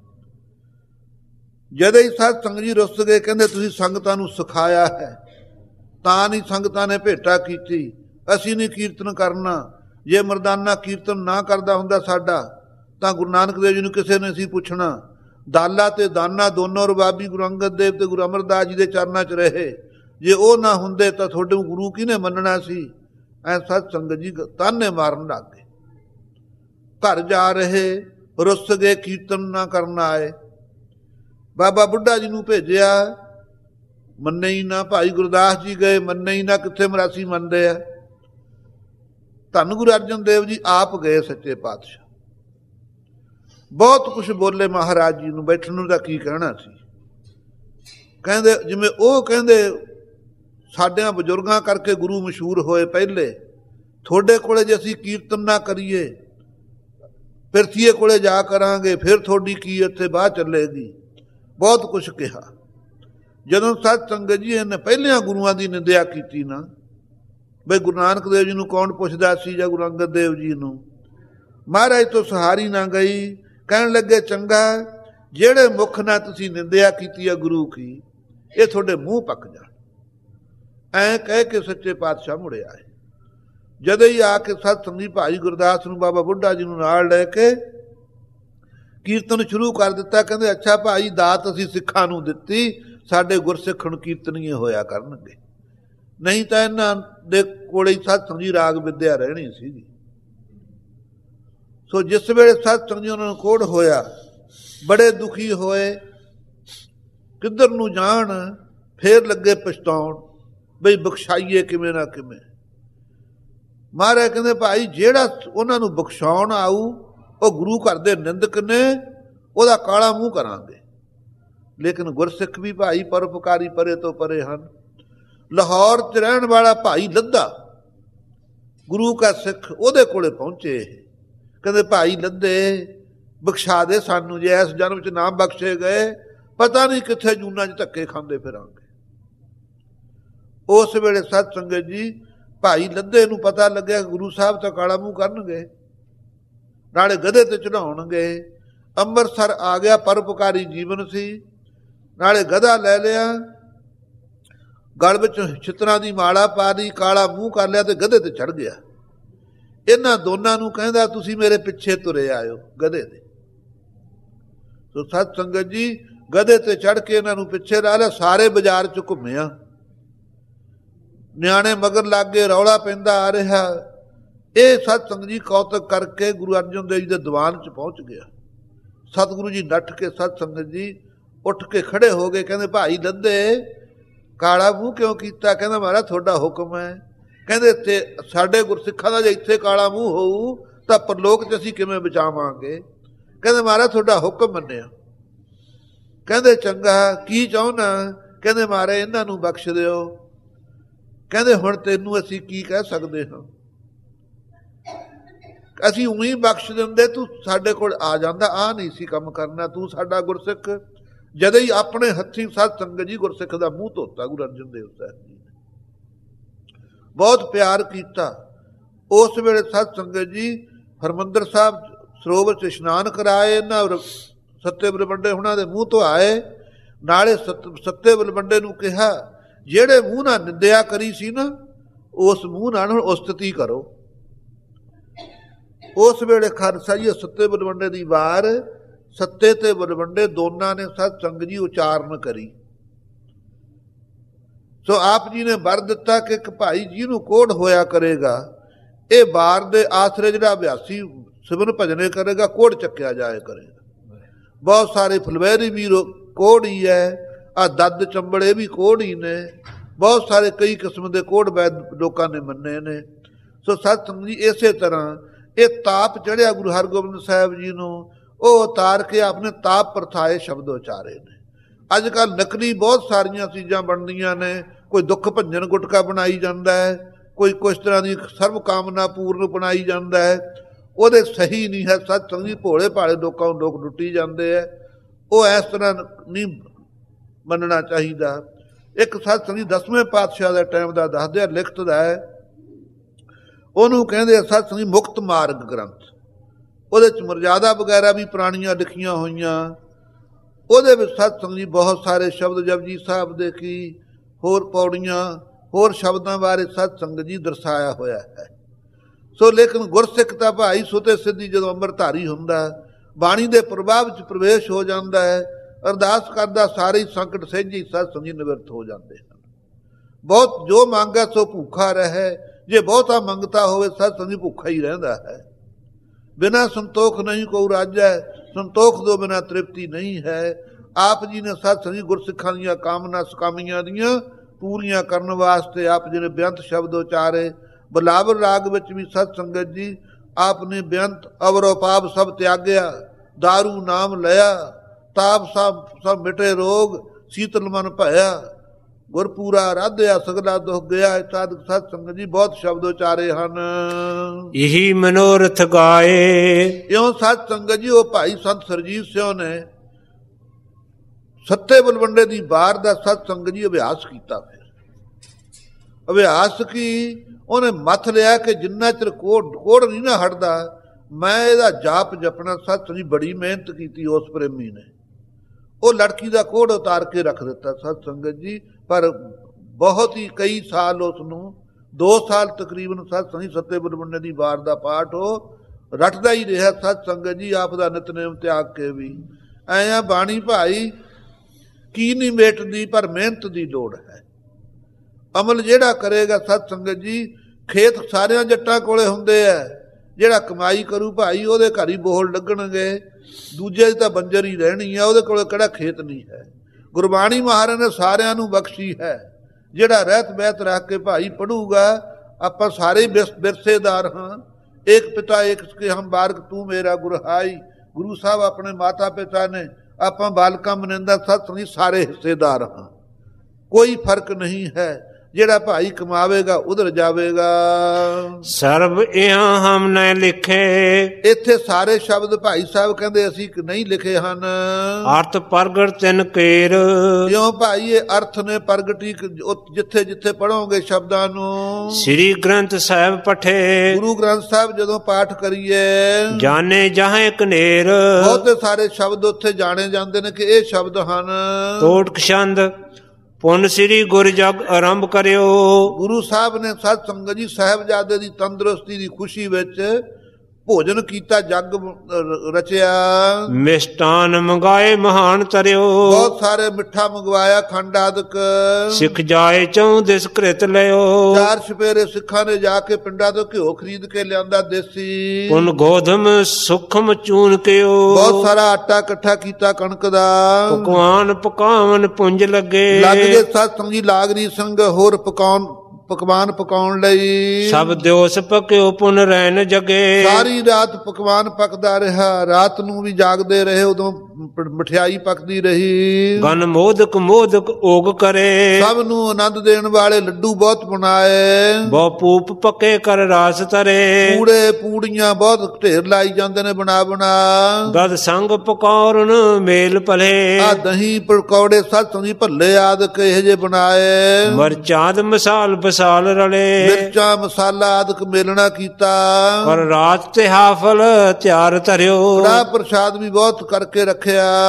Speaker 1: ਜਦੋਂ ਹੀ ਸਤ ਸੰਗਤ ਜੀ ਰੁੱਸ ਗਏ, ਕਹਿੰਦੇ ਤੁਸੀਂ ਸੰਗਤਾਂ ਨੂੰ ਸਿਖਾਇਆ ਹੈ ਤਾਂ ਨਹੀਂ ਸੰਗਤਾਂ ਨੇ ਭੇਟਾ ਕੀਤੀ, ਅਸੀਂ ਨਹੀਂ ਕੀਰਤਨ ਕਰਨਾ। ਜੇ ਮਰਦਾਨਾ ਕੀਰਤਨ ਨਾ ਕਰਦਾ ਹੁੰਦਾ ਸਾਡਾ ਤਾਂ ਗੁਰੂ ਨਾਨਕ ਦੇਵ ਜੀ ਨੂੰ ਕਿਸੇ ਨੇ ਸੀ ਪੁੱਛਣਾ। ਦਾਲਾ ਤੇ ਦਾਨਾ ਦੋਨੋਂ ਰਬਾਬੀ ਗੁਰੂ ਅੰਗਦ ਦੇਵ ਤੇ ਗੁਰੂ ਅਮਰਦਾਸ ਜੀ ਦੇ ਚਰਨਾਂ 'ਚ ਰਹੇ, ਜੇ ਉਹ ਨਾ ਹੁੰਦੇ ਤਾਂ ਤੁਹਾਡੇ ਗੁਰੂ ਕਿਹਨੇ ਮੰਨਣਾ ਸੀ। ਐ ਸਤ ਸੰਗਤ ਜੀ ਤਾਨੇ ਮਾਰਨ ਲੱਗ ਗਏ। ਘਰ ਜਾ ਰਹੇ, ਰੁੱਸ ਗਏ, ਕੀਰਤਨ ਨਾ ਕਰਨ ਆਏ। ਬਾਬਾ ਬੁੱਢਾ ਜੀ ਨੂੰ ਭੇਜਿਆ, ਮੰਨੇ ਹੀ ਨਾ। ਭਾਈ ਗੁਰਦਾਸ ਜੀ ਗਏ, ਮੰਨੇ ਹੀ ਨਾ, ਕਿੱਥੇ ਮਰਾਸੀ ਮੰਨਦੇ ਆ। ਧੰਨ ਗੁਰੂ ਅਰਜਨ ਦੇਵ ਜੀ ਆਪ ਗਏ ਸੱਚੇ ਪਾਤਸ਼ਾਹ। ਬਹੁਤ ਕੁਛ ਬੋਲੇ ਮਹਾਰਾਜ ਜੀ ਨੂੰ, ਬੈਠਣ ਨੂੰ ਤਾਂ ਕੀ ਕਹਿਣਾ ਸੀ। ਕਹਿੰਦੇ ਜਿਵੇਂ ਉਹ ਕਹਿੰਦੇ ਸਾਡਿਆਂ ਬਜ਼ੁਰਗਾਂ ਕਰਕੇ ਗੁਰੂ ਮਸ਼ਹੂਰ ਹੋਏ ਪਹਿਲੇ, ਤੁਹਾਡੇ ਕੋਲੇ ਜੇ ਅਸੀਂ ਕੀਰਤਨ ਨਾ ਕਰੀਏ, ਪਿਰਥੀਏ ਕੋਲੇ ਜਾ ਕਰਾਂਗੇ, ਫਿਰ ਤੁਹਾਡੀ ਕੀ ਇੱਥੇ ਬਾਹ ਚੱਲੇਗੀ। ਬਹੁਤ ਕੁਛ ਕਿਹਾ। ਜਦੋਂ ਸਤ ਸੰਗਤ ਜੀ ਇਹਨੇ ਪਹਿਲਿਆਂ ਗੁਰੂਆਂ ਦੀ ਨਿੰਦਿਆ ਕੀਤੀ ਨਾ, ਬਈ ਗੁਰੂ ਨਾਨਕ ਦੇਵ ਜੀ ਨੂੰ ਕੌਣ ਪੁੱਛਦਾ ਸੀ ਜਾਂ ਗੁਰੂ ਅੰਗਦ ਦੇਵ ਜੀ ਨੂੰ, ਮਹਾਰਾਜ ਤੋਂ ਸਹਾਰੀ ਨਾ ਗਈ। ਕਹਿਣ ਲੱਗੇ ਚੰਗਾ, ਜਿਹੜੇ ਮੁੱਖ ਨਾਲ ਤੁਸੀਂ ਨਿੰਦਿਆ ਕੀਤੀ ਆ ਗੁਰੂ ਕੀ, ਇਹ ਤੁਹਾਡੇ ਮੂੰਹ ਪੱਕ ਜਾਣ। ਐਂ ਕਹਿ ਕੇ ਸੱਚੇ ਪਾਤਸ਼ਾਹ ਮੁੜੇ ਆਏ। ਜਦੋਂ ਹੀ ਆ ਕੇ ਸਤ ਸੰਗੀ ਭਾਈ ਗੁਰਦਾਸ ਨੂੰ, ਬਾਬਾ ਬੁੱਢਾ ਜੀ ਨੂੰ ਨਾਲ ਲੈ ਕੇ ਕੀਰਤਨ ਸ਼ੁਰੂ ਕਰ ਦਿੱਤਾ। ਕਹਿੰਦੇ ਅੱਛਾ ਭਾਈ, ਦਾਤ ਅਸੀਂ ਸਿੱਖਾਂ ਨੂੰ ਦਿੱਤੀ, ਸਾਡੇ ਗੁਰਸਿੱਖ ਹੁਣ ਕੀਰਤਨੀਏ ਹੋਇਆ ਕਰਨਗੇ, ਨਹੀਂ ਤਾਂ ਇਹਨਾਂ ਦੇ ਕੋਲੇ ਸਤ ਸੰਗੀ ਰਾਗ ਵਿਦਿਆ ਰਹਿਣੀ ਸੀਗੀ। ਸੋ ਜਿਸ ਵੇਲੇ ਸਤ ਸੰਗੀ ਉਹਨਾਂ ਨੂੰ ਕੋੜ ਹੋਇਆ, ਬੜੇ ਦੁਖੀ ਹੋਏ, ਕਿੱਧਰ ਨੂੰ ਜਾਣ। ਫੇਰ ਲੱਗੇ ਪਛਤਾਉਣ, ਬਈ ਬਖਸ਼ਾਈਏ ਕਿਵੇਂ ਨਾ ਕਿਵੇਂ। ਮਹਾਰਾਜ ਕਹਿੰਦੇ ਭਾਈ ਜਿਹੜਾ ਉਹਨਾਂ ਨੂੰ ਬਖਸ਼ਾਉਣ ਆਊ, ਉਹ ਗੁਰੂ ਘਰ ਦੇ ਨਿੰਦਕ ਨੇ, ਉਹਦਾ ਕਾਲਾ ਮੂੰਹ ਕਰਾਂਗੇ। ਲੇਕਿਨ ਗੁਰਸਿੱਖ ਵੀ ਭਾਈ ਪਰਉਪਕਾਰੀ ਪਰੇ ਤੋਂ ਪਰੇ ਹਨ। ਲਾਹੌਰ 'ਚ ਰਹਿਣ ਵਾਲਾ ਭਾਈ ਲੱਧਾ, ਗੁਰੂ ਕਾ ਸਿੱਖ, ਉਹਦੇ ਕੋਲੇ ਪਹੁੰਚੇ। ਕਹਿੰਦੇ ਭਾਈ ਲੱਧੇ ਬਖਸ਼ਾ ਦੇ ਸਾਨੂੰ, ਜੇ ਇਸ ਜਨਮ 'ਚ ਨਾ ਬਖਸ਼ੇ ਗਏ ਪਤਾ ਨਹੀਂ ਕਿੱਥੇ ਜੂਨਾਂ 'ਚ ਧੱਕੇ ਖਾਂਦੇ ਫਿਰਾਂਗੇ। ਉਸ ਵੇਲੇ ਸਤ ਸੰਗਤ ਜੀ ਭਾਈ ਲੱਦੇ ਨੂੰ ਪਤਾ ਲੱਗਿਆ ਗੁਰੂ ਸਾਹਿਬ ਤਾਂ ਕਾਲਾ ਮੂੰਹ ਕਰਨਗੇ, ਨਾਲੇ ਗਧੇ ਤੇ ਚੜਾਉਣਗੇ। ਅੰਮ੍ਰਿਤਸਰ ਆ ਗਿਆ, ਪਰਉਪਕਾਰੀ ਜੀਵਨ ਸੀ, ਨਾਲੇ ਗਧਾ ਲੈ ਲਿਆ, ਗਲ ਵਿੱਚ ਛਿੱਤਰਾਂ ਦੀ ਮਾਲਾ ਪਾ ਲਈ, ਕਾਲਾ ਮੂੰਹ ਕਰ ਲਿਆ ਤੇ ਗਧੇ ਤੇ ਚੜ ਗਿਆ। ਇਹਨਾਂ ਦੋਨਾਂ ਨੂੰ ਕਹਿੰਦਾ ਤੁਸੀਂ ਮੇਰੇ ਪਿੱਛੇ ਤੁਰੇ ਆਇਓ ਗਧੇ ਦੇ। ਸੋ ਸਤ ਸੰਗਤ ਜੀ ਗਧੇ ਤੇ ਚੜ ਕੇ ਇਹਨਾਂ ਨੂੰ ਪਿੱਛੇ ਲਾ ਲਿਆ। ਸਾਰੇ ਬਾਜ਼ਾਰ 'ਚ ਘੁੰਮਿਆ, ਨਿਆਣੇ ਮਗਰ ਲੱਗ ਗਏ, ਰੌਲਾ ਪੈਂਦਾ ਆ ਰਿਹਾ। ਇਹ ਸਤ ਸੰਗਤ ਜੀ ਕੌਤਕ ਕਰਕੇ ਗੁਰੂ ਅਰਜਨ ਦੇਵ ਜੀ ਦੇ ਦੀਵਾਨ 'ਚ ਪਹੁੰਚ ਗਿਆ। ਸਤਿਗੁਰੂ ਜੀ ਨੱਠ ਕੇ ਸਤ ਸੰਗਤ ਜੀ ਉੱਠ ਕੇ ਖੜੇ ਹੋ ਗਏ। ਕਹਿੰਦੇ ਭਾਈ ਲੱਦੇ ਕਾਲਾ ਮੂੰਹ ਕਿਉਂ ਕੀਤਾ? ਕਹਿੰਦਾ ਮਹਾਰਾਜ ਤੁਹਾਡਾ ਹੁਕਮ ਹੈ। ਕਹਿੰਦੇ ਇੱਥੇ ਸਾਡੇ ਗੁਰਸਿੱਖਾਂ ਦਾ ਜੇ ਇੱਥੇ ਕਾਲਾ ਮੂੰਹ ਹੋਊ ਤਾਂ ਪਰਲੋਕ 'ਚ ਅਸੀਂ ਕਿਵੇਂ ਬਚਾਵਾਂਗੇ? ਕਹਿੰਦੇ ਮਹਾਰਾਜ ਤੁਹਾਡਾ ਹੁਕਮ ਮੰਨਿਆ। ਕਹਿੰਦੇ ਚੰਗਾ, ਕੀ ਚਾਹੁੰਦਾ? ਕਹਿੰਦੇ ਮਹਾਰਾਜ ਇਹਨਾਂ ਨੂੰ ਬਖਸ਼ ਦਿਓ। ਕਹਿੰਦੇ ਹੁਣ ਤੈਨੂੰ ਅਸੀਂ ਕੀ ਕਹਿ ਸਕਦੇ ਹਾਂ? ਅਸੀਂ ਉਹੀ ਬਖਸ਼ ਦਿੰਦੇ, ਤੂੰ ਸਾਡੇ ਕੋਲ ਆ ਜਾਂਦਾ। ਆ ਨਹੀਂ ਸੀ ਕੰਮ ਕਰਨਾ, ਤੂੰ ਸਾਡਾ ਗੁਰਸਿੱਖ। ਜਦੋਂ ਹੀ ਆਪਣੇ ਹੱਥੀਂ ਸਤ ਸੰਗਤ ਜੀ ਗੁਰਸਿੱਖ ਦਾ ਮੂੰਹ ਧੋਤਾ ਗੁਰੂ ਅਰਜਨ ਦੇਵ ਸਾਹਿਬ ਜੀ ਨੇ, ਬਹੁਤ ਪਿਆਰ ਕੀਤਾ। ਉਸ ਵੇਲੇ ਸਤ ਸੰਗਤ ਜੀ ਹਰਿਮੰਦਰ ਸਾਹਿਬ ਸਰੋਵਰ 'ਚ ਇਸ਼ਨਾਨ ਕਰਾਏ, ਇਹਨਾਂ ਸੱਤੇ ਬਲਵੰਡੇ ਉਹਨਾਂ ਦੇ ਮੂੰਹ ਧੋਆਏ। ਨਾਲੇ ਸੱਤੇ ਬਲਵੰਡੇ ਨੂੰ ਕਿਹਾ ਜਿਹੜੇ ਮੂੰਹ ਨਾਲ ਨਿੰਦਿਆ ਕਰੀ ਸੀ ਨਾ, ਉਸ ਮੂੰਹ ਨਾਲ ਹੁਣ ਉਸਤਤੀ ਕਰੋ। ਉਸ ਵੇਲੇ ਖਾਲਸਾ ਜੀ ਸੱਤੇ ਬਲਵੰਡੇ ਦੀ ਵਾਰ, ਸੱਤੇ ਤੇ ਬਲਵੰਡੇ ਦੋਨਾਂ ਨੇ ਸਤ ਸੰਗਤ ਜੀ ਉਚਾਰਨ ਕਰੀ। ਸੋ ਆਪ ਜੀ ਨੇ ਵਰ ਦਿੱਤਾ ਕਿ ਇੱਕ ਭਾਈ ਜਿਹਨੂੰ ਕੋੜ ਹੋਇਆ ਕਰੇਗਾ, ਇਹ ਬਾਰ ਦੇ ਆਸਰੇ ਜਿਹੜਾ ਅਭਿਆਸੀ ਸਿਮਰਨ ਭਜਨੇ ਕਰੇਗਾ, ਕੋੜ ਚੱਕਿਆ ਜਾਇਆ ਕਰੇਗਾ। ਬਹੁਤ ਸਾਰੇ ਫੁਲਵੈਰੀ ਵੀ ਕੋੜ ਹੀ ਹੈ, ਆ ਦੱਦ ਚੰਬੜੇ ਵੀ ਕੋੜ ਹੀ ਨੇ, ਬਹੁਤ ਸਾਰੇ ਕਈ ਕਿਸਮ ਦੇ ਕੋੜ ਵੈਦ ਲੋਕਾਂ ਨੇ ਮੰਨੇ ਨੇ। ਸੋ ਸਤ ਸੰਗਤ ਜੀ ਇਸੇ ਤਰ੍ਹਾਂ ਇਹ ਤਾਪ ਚੜ੍ਹਿਆ ਗੁਰੂ ਹਰਗੋਬਿੰਦ ਸਾਹਿਬ ਜੀ ਨੂੰ, ਉਹ ਉਤਾਰ ਕੇ ਆਪਣੇ ਤਾਪ ਪ੍ਰਥਾਏ ਸ਼ਬਦ ਉਚਾਰੇ ਨੇ। ਅੱਜ ਕੱਲ੍ਹ ਨਕਲੀ ਬਹੁਤ ਸਾਰੀਆਂ ਚੀਜ਼ਾਂ ਬਣਦੀਆਂ ਨੇ, ਕੋਈ ਦੁੱਖ ਭੰਜਨ ਗੁਟਕਾ ਬਣਾਈ ਜਾਂਦਾ ਹੈ, ਕੋਈ ਕੁਛ ਤਰ੍ਹਾਂ ਦੀ ਸਰਵ ਕਾਮਨਾ ਪੂਰਨ ਬਣਾਈ ਜਾਂਦਾ ਹੈ, ਉਹਦੇ ਸਹੀ ਨਹੀਂ ਹੈ। ਸਤ ਸੰਗਤ ਜੀ ਭੋਲੇ ਭਾਲੇ ਲੋਕਾਂ ਨੂੰ ਲੋਕ ਲੁੱਟੀ ਜਾਂਦੇ ਹੈ, ਉਹ ਇਸ ਤਰ੍ਹਾਂ ਨਹੀਂ ਮੰਨਣਾ ਚਾਹੀਦਾ। ਇੱਕ ਸਤ ਸੰਗਤ ਜੀ 10ਵੇਂ ਪਾਤਸ਼ਾਹ ਦੇ ਟਾਈਮ ਦਾ ਦੱਸਦੇ ਆ, ਲਿਖਤ ਦਾ ਹੈ, ਉਹਨੂੰ ਕਹਿੰਦੇ ਆ ਸਤ ਸੰਗਤ ਜੀ ਮੁਕਤ ਮਾਰਗ ਗ੍ਰੰਥ। ਉਹਦੇ 'ਚ ਮਰਜ਼ਾਦਾ ਵਗੈਰਾ ਵੀ ਪੁਰਾਣੀਆਂ ਲਿਖੀਆਂ ਹੋਈਆਂ। ਉਹਦੇ ਵਿੱਚ ਸਤ ਸੰਗਤ ਜੀ ਬਹੁਤ ਸਾਰੇ ਸ਼ਬਦ ਜਪਜੀ ਸਾਹਿਬ ਦੇ ਕੀ ਹੋਰ ਪੌੜੀਆਂ ਹੋਰ ਸ਼ਬਦਾਂ ਬਾਰੇ ਸਤ ਸੰਗਤ ਜੀ ਦਰਸਾਇਆ ਹੋਇਆ ਹੈ। ਸੋ ਲੇਕਿਨ ਗੁਰਸਿੱਖ ਤਾਂ ਭਾਈ ਸੁਤੇ ਸਿੱਧੀ ਜਦੋਂ ਅੰਮ੍ਰਿਤਧਾਰੀ ਹੁੰਦਾ, ਬਾਣੀ ਦੇ ਪ੍ਰਭਾਵ 'ਚ ਪ੍ਰਵੇਸ਼ ਹੋ ਜਾਂਦਾ ਹੈ, ਅਰਦਾਸ ਕਰਦਾ ਸਾਰੇ ਸੰਕਟ ਸਹਿਜੇ ਸਤ ਸੰਗਤ ਜੀ ਨਿਵਰਤ ਹੋ ਜਾਂਦੇ ਹਨ। ਬਹੁਤ ਜੋ ਮੰਗੈ ਸੋ ਭੁੱਖਾ ਰਹੇ, ਜੇ ਬਹੁਤਾ ਮੰਗਤਾ ਹੋਵੇ ਸਤ ਸੰਗਤ ਜੀ ਭੁੱਖਾ ਹੀ ਰਹਿੰਦਾ ਹੈ। ਬਿਨਾਂ ਸੰਤੋਖ ਨਹੀਂ ਕੋ ਰਾਜੈ, ਸੰਤੋਖ ਤੋਂ ਬਿਨਾਂ ਤ੍ਰਿਪਤੀ ਨਹੀਂ ਹੈ। ਆਪ ਜੀ ਨੇ ਸਤ ਸੰਗਤ ਜੀ ਗੁਰਸਿੱਖਾਂ ਦੀਆਂ ਕਾਮਨਾ ਸਕਾਮੀਆਂ ਦੀਆਂ ਪੂਰੀਆਂ ਕਰਨ ਵਾਸਤੇ ਆਪ ਜੀ ਨੇ ਬੇਅੰਤ ਸ਼ਬਦ ਉਚਾਰੇ। ਬਲਾਵਰ ਰਾਗ ਵਿੱਚ ਵੀ ਸਤ ਸੰਗਤ ਜੀ ਆਪ ਨੇ ਬੇਅੰਤ ਅਵਰੋ ਪਾਪ ਸਭ ਤਿਆਗਿਆ, ਦਾਰੂ ਨਾਮ ਲਿਆ, ਤਾਪ ਸਭ ਮਿਟੇ ਰੋਗ, ਸੀਤਲ ਮਨ ਭਇਆ, ਗੁਰਪੂਰਾ ਰਾਧਿਆ ਸਗਲਾ ਦੁਖ ਗਿਆ। ਸਤ ਸੰਗਤ ਜੀ ਬਹੁਤ ਸ਼ਬਦ ਉਚਾਰੇ ਹਨ।
Speaker 2: ਇਹੀ ਮਨੋਰਥ ਗਾਏ।
Speaker 1: ਇਉਂ ਸਤ ਸੰਗਤ ਜੀ ਉਹ ਭਾਈ ਸੰਤ ਸਰਜੀਤ ਸਿੰਘ ਨੇ ਸੱਤੇ ਬਲਵੰਡੇ ਦੀ ਵਾਰ ਦਾ ਸਤ ਸੰਗਤ ਜੀ ਅਭਿਆਸ ਕੀਤਾ। ਫਿਰ ਅਭਿਆਸ ਕੀ ਉਹਨੇ ਮੱਥ ਲਿਆ ਕਿ ਜਿੰਨਾ ਚਿਰ ਕੋੜ ਨਹੀਂ ਨਾ ਹਟਦਾ, ਮੈਂ ਇਹਦਾ ਜਾਪ ਜਪਣਾ। ਸਤ ਸੰਗਤ ਜੀ ਬੜੀ ਮਿਹਨਤ ਕੀਤੀ ਉਸ ਪ੍ਰੇਮੀ ਨੇ, ਉਹ ਲੜਕੀ ਦਾ ਕੋੜ ਉਤਾਰ ਕੇ ਰੱਖ ਦਿੱਤਾ ਸਤ ਸੰਗਤ ਜੀ। ਪਰ ਬਹੁਤ ਹੀ ਕਈ ਸਾਲ ਉਸ ਨੂੰ 2 ਸਾਲ ਤਕਰੀਬਨ ਸਤ ਸੰਗਤ ਜੀ ਸੱਤੇ ਬਲਵੰਡੇ ਦੀ ਵਾਰ ਦਾ ਪਾਠ ਉਹ ਰੱਟਦਾ ਹੀ ਰਿਹਾ। ਸਤ ਸੰਗਤ ਜੀ ਆਪ ਦਾ ਨਿਤਨੇਮ ਤਿਆਗ ਕੇ ਵੀ ਐਂ ਆ ਬਾਣੀ ਭਾਈ ਕੀ ਨਹੀਂ ਮੇਟਦੀ, ਪਰ ਮਿਹਨਤ ਦੀ ਲੋੜ ਹੈ। ਅਮਲ ਜਿਹੜਾ ਕਰੇਗਾ ਸਤ ਸੰਗਤ ਜੀ, ਖੇਤ ਸਾਰਿਆਂ ਜੱਟਾਂ ਕੋਲੇ ਹੁੰਦੇ ਆ, ਜਿਹੜਾ ਕਮਾਈ ਕਰੂ ਭਾਈ ਉਹਦੇ ਘਰ ਹੀ ਬੋਹਲ ਲੱਗਣਗੇ, ਦੂਜੇ ਦੀ ਤਾਂ ਬੰਜਰ ਹੀ ਰਹਿਣੀ ਆ, ਉਹਦੇ ਕੋਲ ਕਿਹੜਾ ਖੇਤ ਨਹੀਂ ਹੈ। ਗੁਰਬਾਣੀ ਮਹਾਰਾਜ ਨੇ ਸਾਰਿਆਂ ਨੂੰ ਬਖਸ਼ੀ ਹੈ। ਜਿਹੜਾ ਰਹਿਤ ਬਹਿਤ ਰੱਖ ਕੇ ਭਾਈ ਪੜੂਗਾ, ਆਪਾਂ ਸਾਰੇ ਵਿਰਸੇਦਾਰ ਹਾਂ। ਏਕ ਪਿਤਾ ਏਕ ਕੇ ਹਮ ਬਾਰਕ ਤੂੰ ਮੇਰਾ ਗੁਰਹਾਈ। ਗੁਰੂ ਸਾਹਿਬ ਆਪਣੇ ਮਾਤਾ ਪਿਤਾ ਨੇ, ਆਪਾਂ ਬਾਲਕਾਂ ਮਨਿੰਦਾ। ਸਤ ਸੰਗਤ ਜੀ ਸਾਰੇ ਹਿੱਸੇਦਾਰ ਹਾਂ, ਕੋਈ ਫਰਕ ਨਹੀਂ ਹੈ। ਜਿਹੜਾ ਭਾਈ ਕਮਾਵੇਗਾ ਉਧਰ ਜਾਵੇਗਾ।
Speaker 2: ਸਰਬ ਇਹਾਂ ਹਮ ਨ ਲਿਖੇ,
Speaker 1: ਇੱਥੇ ਸਾਰੇ ਸ਼ਬਦ ਭਾਈ ਸਾਹਿਬ ਕਹਿੰਦੇ ਅਸੀਂ ਨਹੀਂ ਲਿਖੇ ਹਨ।
Speaker 2: ਅਰਥ ਪ੍ਰਗਟ ਤਿਨ ਕੇਰ,
Speaker 1: ਕਿਉਂ ਭਾਈ ਇਹ ਅਰਥ ਨੇ ਪ੍ਰਗਟੀ ਜਿੱਥੇ ਜਿੱਥੇ ਪੜੋਗੇ ਸ਼ਬਦਾਂ ਨੂੰ।
Speaker 2: ਸ੍ਰੀ ਗ੍ਰੰਥ ਸਾਹਿਬ ਪਠੇ,
Speaker 1: ਗੁਰੂ ਗ੍ਰੰਥ ਸਾਹਿਬ ਜਦੋਂ ਪਾਠ ਕਰੀਏ
Speaker 2: ਜਾਣੇ ਜਹਾਂ ਕਨੇਰ,
Speaker 1: ਬਹੁਤੇ ਸਾਰੇ ਸ਼ਬਦ ਉੱਥੇ ਜਾਣੇ ਜਾਂਦੇ ਨੇ ਕਿ ਇਹ ਸ਼ਬਦ ਹਨ।
Speaker 2: ਤੋਟਕ ਛੰਦ ਪੁੰਨ ਸ੍ਰੀ ਗੁਰ ਜਗ ਆਰੰਭ ਕਰਿਓ।
Speaker 1: ਗੁਰੂ ਸਾਹਿਬ ਨੇ ਸਤ ਸੰਗਤ ਜੀ ਸਾਹਿਬਜ਼ਾਦੇ ਦੀ ਤੰਦਰੁਸਤੀ ਦੀ ਖੁਸ਼ੀ ਵਿੱਚ ਭੋਜਨ ਕੀਤਾ, ਜਗ ਰਚਿਆ,
Speaker 2: ਮਿਸ਼ਟਾਨ ਮੰਗਾਏ ਮਹਾਨ ਤਰਿਓ।
Speaker 1: ਬਹੁਤ ਸਾਰੇ ਮਿੱਠਾ ਮੰਗਵਾਇਆ, ਖੰਡ ਆਦਿਕ।
Speaker 2: ਸਿੱਖ ਜਾਏ ਚੌ ਦਿਸ ਕ੍ਰਿਤ ਲਿਓ,
Speaker 1: 4 ਛਪੇਰੇ ਸਿੱਖਾਂ ਨੇ ਜਾ ਕੇ ਪਿੰਡਾਂ ਤੋਂ ਘਿਓ ਖਰੀਦ ਕੇ ਲਿਆਂਦਾ ਦੇਸੀ।
Speaker 2: ਪੁਨ ਗੋਧਮ ਸੁਖਮ ਚੂਨ ਕਿਓ,
Speaker 1: ਬਹੁਤ ਸਾਰਾ ਆਟਾ ਇਕੱਠਾ ਕੀਤਾ ਕਣਕ ਦਾ।
Speaker 2: ਪਕਵਾਨ ਪਕਾਵਨ ਪੁੰਜ ਲੱਗੇ,
Speaker 1: ਲੱਗਦੇ ਸਤ ਸੰਗੀ ਲਾਗਰੀ ਸੰਗ ਹੋਰ ਪਕਵਾਨ ਪਕਾਉਣ ਲਈ।
Speaker 2: ਸਭ ਦਿਵਸ ਪਕਿਓ ਪੁਨ ਰਹਿਣ ਜਗੇ,
Speaker 1: ਸਾਰੀ ਰਾਤ ਪਕਵਾਨ ਪਕਦਾ ਰਿਹਾ, ਰਾਤ ਨੂੰ ਵੀ ਜਾਗਦੇ ਰਹੇ, ਉਦੋਂ ਮਠਿਆਈ ਪਕਦੀ ਰਹੀ।
Speaker 2: ਗਨ ਮੋਦਕ ਓਗ ਕਰੇ,
Speaker 1: ਸਭ ਨੂੰ ਆਨੰਦ ਦੇਣ ਵਾਲੇ ਲੱਡੂ ਬਹੁਤ ਬਣਾਏ।
Speaker 2: ਬਹੁ ਪੂਪ ਪੱਕੇ ਕਰ ਰਾਸ ਤਰੇ,
Speaker 1: ਪੂੜੇ ਪੂੜੀਆਂ ਬਹੁਤ ਢੇਰ ਲਾਈ ਜਾਂਦੇ ਨੇ ਬਣਾ
Speaker 2: ਗਦ ਸੰਗ ਪਕੌਰਨ ਮੇਲ ਭਲੇ,
Speaker 1: ਆ ਦਹੀਂ ਪਕੌੜੇ ਸਤਸੰਗੀ ਭੱਲੇ ਆਦਿਕ ਇਹ ਜੇ ਬਣਾਏ।
Speaker 2: ਮਰਚਾਦ ਮਸਾਲ ਬਸਾਲ ਰਲੇ,
Speaker 1: ਮਿਰਚਾਂ ਮਸਾਲਾ ਆਦਿਕ ਮੇਲਣਾ ਕੀਤਾ।
Speaker 2: ਪਰ ਰਾਤ ਤੇ ਹਾਫਲ ਤਿਆਰ ਧਰਿਓ,
Speaker 1: ਕੜਾਹ ਪ੍ਰਸ਼ਾਦ ਵੀ ਬਹੁਤ ਕਰਕੇ ਰੱਖਿਆ।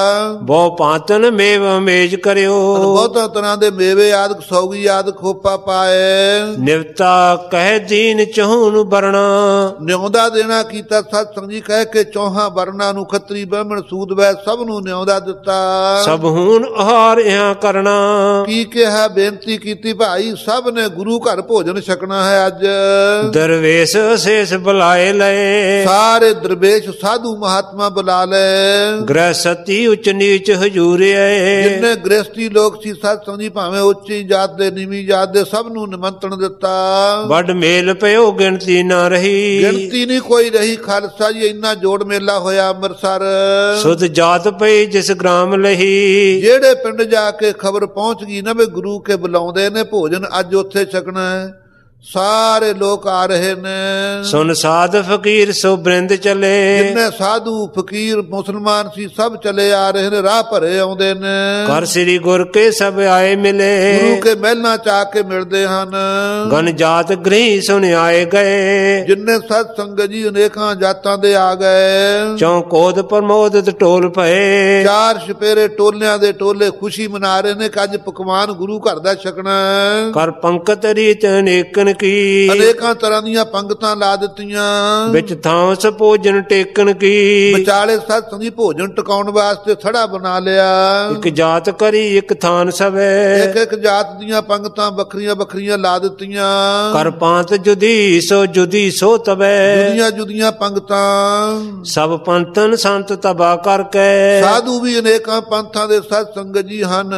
Speaker 2: ਬਹੁ ਪਾਤਨ ਮੇਵ ਮੇਜ ਕਰਿਓ,
Speaker 1: ਬਹੁਤਾਂ ਤਰ੍ਹਾਂ ਦੇ ਮੇਵੇ ਆਦਿਕ ਸੌਗੀ ਆਦਿਕ ਖੋਪਾ ਪਾਏ।
Speaker 2: ਨਿਵਤਾ ਕਹਿ ਦੀਨ ਚਹੂਨ ਬਰਣਾ,
Speaker 1: ਨਿਉਂਦਾ ਦੇਣਾ ਕੀਤਾ ਸਤਸੰਗ ਜੀ ਕਹਿ ਕੇ ਚੌਹਾਂ ਵਰਨਾਂ ਨੂੰ, ਖੱਤਰੀ ਬ੍ਰਾਹਮਣ ਸੂਦ ਵੈਦ ਸਭ ਨੂੰ ਨਿਉਂਦਾ ਦਿੱਤਾ।
Speaker 2: ਸਭ ਹੂਨ ਆਹਾਰ ਇਹਾਂ ਕਰਨਾ,
Speaker 1: ਕੀ ਕਿਹਾ ਬੇਨਤੀ ਕੀਤੀ ਭਾਈ ਸਭ ਨੇ ਗੁਰੂ ਘਰ ਭੋਜਨ ਛਕਣਾ ਹੈ ਅੱਜ।
Speaker 2: ਦਰਵੇਸ਼ ਅਸ਼ੇਸ਼ ਬੁਲਾਏ ਲਏ,
Speaker 1: ਸਾਰੇ ਦਰਵੇਸ਼ ਸਾਧੂ ਮਹਾਤਮਾ ਬੁਲਾ ਲੈ।
Speaker 2: ਗ੍ਰਹਿ ਸਤੀ ਉਚ ਨੀਚ ਹਜੂਰਿਐ,
Speaker 1: ਜਿੰਨੇ ਗ੍ਰਸਤੀ ਲੋਕ ਸੀ ਸਤਸੰਗ ਜੀ ਭਾਵੇਂ ਉੱਚੀ ਜਾਤ ਦੇ ਨੀਵੀਂ ਜਾਤ ਦੇ ਸਭ ਨੂੰ ਨਿਮੰਤਰਣ ਦਿੱਤਾ।
Speaker 2: ਵੱਡ ਮੇਲ ਪਇਓ ਗਿਣਤੀ ਨਾ ਰਹੀ,
Speaker 1: ਗਿਣਤੀ ਨਹੀਂ ਕੋਈ ਰਹੀ। ਖਾਲਸਾ ਜੀ ਇੰਨਾ ਜੋੜ ਮੇਲਾ ਹੋਇਆ ਅੰਮ੍ਰਿਤਸਰ।
Speaker 2: ਸੁਧ ਜਾਤ ਪਈ ਜਿਸ ਗ੍ਰਾਮ ਲਹੀ,
Speaker 1: ਜਿਹੜੇ ਪਿੰਡ ਜਾ ਕੇ ਖਬਰ ਪਹੁੰਚ ਗਈ ਨਾ ਵੀ ਗੁਰੂ ਕੇ ਬੁਲਾਉਂਦੇ ਨੇ ਭੋਜਨ ਅੱਜ ਉੱਥੇ ਛਕਣਾ ਹੈ, ਸਾਰੇ ਲੋਕ ਆ ਰਹੇ ਨੇ।
Speaker 2: ਸੁਨ ਸਾਧ ਫਕੀਰ ਸੋ ਬ੍ਰਿੰਦ ਚਲੇ,
Speaker 1: ਜਿੰਨੇ ਸਾਧੂ ਫਕੀਰ ਮੁਸਲਮਾਨ ਸੀ ਸਭ ਚਲੇ ਆ ਰਹੇ ਨੇ, ਰਾਹ ਭਰੇ ਆਉਂਦੇ ਨੇ।
Speaker 2: ਕਰ ਸ੍ਰੀ ਗੁਰ ਕੇ ਸਭ ਆਏ ਮਿਲੇ,
Speaker 1: ਗੁਰੂ ਕੇ ਮਹਿਲਾਂ ਚ ਆ ਕੇ ਮਿਲਦੇ ਹਨ।
Speaker 2: ਗਨ ਜਾਤ ਗ੍ਰਹੀ ਸੁਨ ਆਏ ਗਏ,
Speaker 1: ਜਿੰਨੇ ਸਤ ਸੰਗਤ ਜੀ ਅਨੇਕਾਂ ਜਾਤਾਂ ਦੇ ਆ ਗਏ।
Speaker 2: ਚੌ ਕੋਦ ਪ੍ਰਮੋਦਿਤ ਟੋਲ ਪਏ,
Speaker 1: 4 ਛਪੇਰੇ ਟੋਲਿਆਂ ਦੇ ਟੋਲੇ ਖੁਸ਼ੀ ਮਨਾ ਰਹੇ ਨੇ ਕਿ ਅੱਜ ਪਕਵਾਨ ਗੁਰੂ ਘਰ ਦਾ ਛਕਣਾ।
Speaker 2: ਕਰ ਪੰਕਤ ਰੀਤ ਅਨੇਕਨ ਕੀ,
Speaker 1: ਅਨੇਕਾਂ ਤਰ੍ਹਾਂ ਦੀਆਂ ਪੰਗਤਾਂ ਲਾ ਦਿੱਤੀਆਂ।
Speaker 2: ਵਿੱਚ ਥਾਂ ਭੋਜਨ ਟੇਕਣ ਕੀ,
Speaker 1: ਵਿਚਾਲੇ ਸਤ ਸੰਗੀ ਭੋਜਨ ਟਿਕਾਉਣ ਵਾਸਤੇ ਥੜਾ ਬਣਾ ਲਿਆ।
Speaker 2: ਇੱਕ ਜਾਤ ਕਰੀ ਇੱਕ ਥਾਨ ਸਵੇ,
Speaker 1: ਇੱਕ ਇੱਕ ਜਾਤ ਦੀਆਂ ਪੰਗਤਾਂ ਵੱਖਰੀਆਂ ਵੱਖਰੀਆਂ ਲਾ ਦਿੱਤੀਆਂ।
Speaker 2: ਕਰ ਪਾਂਤ ਜੁਦੀ ਸੋ ਤਵੇ,
Speaker 1: ਜੁਦੀਆਂ ਜੁਦੀਆਂ ਪੰਗਤਾਂ।
Speaker 2: ਸਭ ਪੰਥਨ ਸੰਤ ਤਬਾ ਕਰਕੇ,
Speaker 1: ਸਾਧੂ ਵੀ ਅਨੇਕਾਂ ਪੰਥਾਂ ਦੇ ਸਤ ਸੰਗਤ ਜੀ ਹਨ।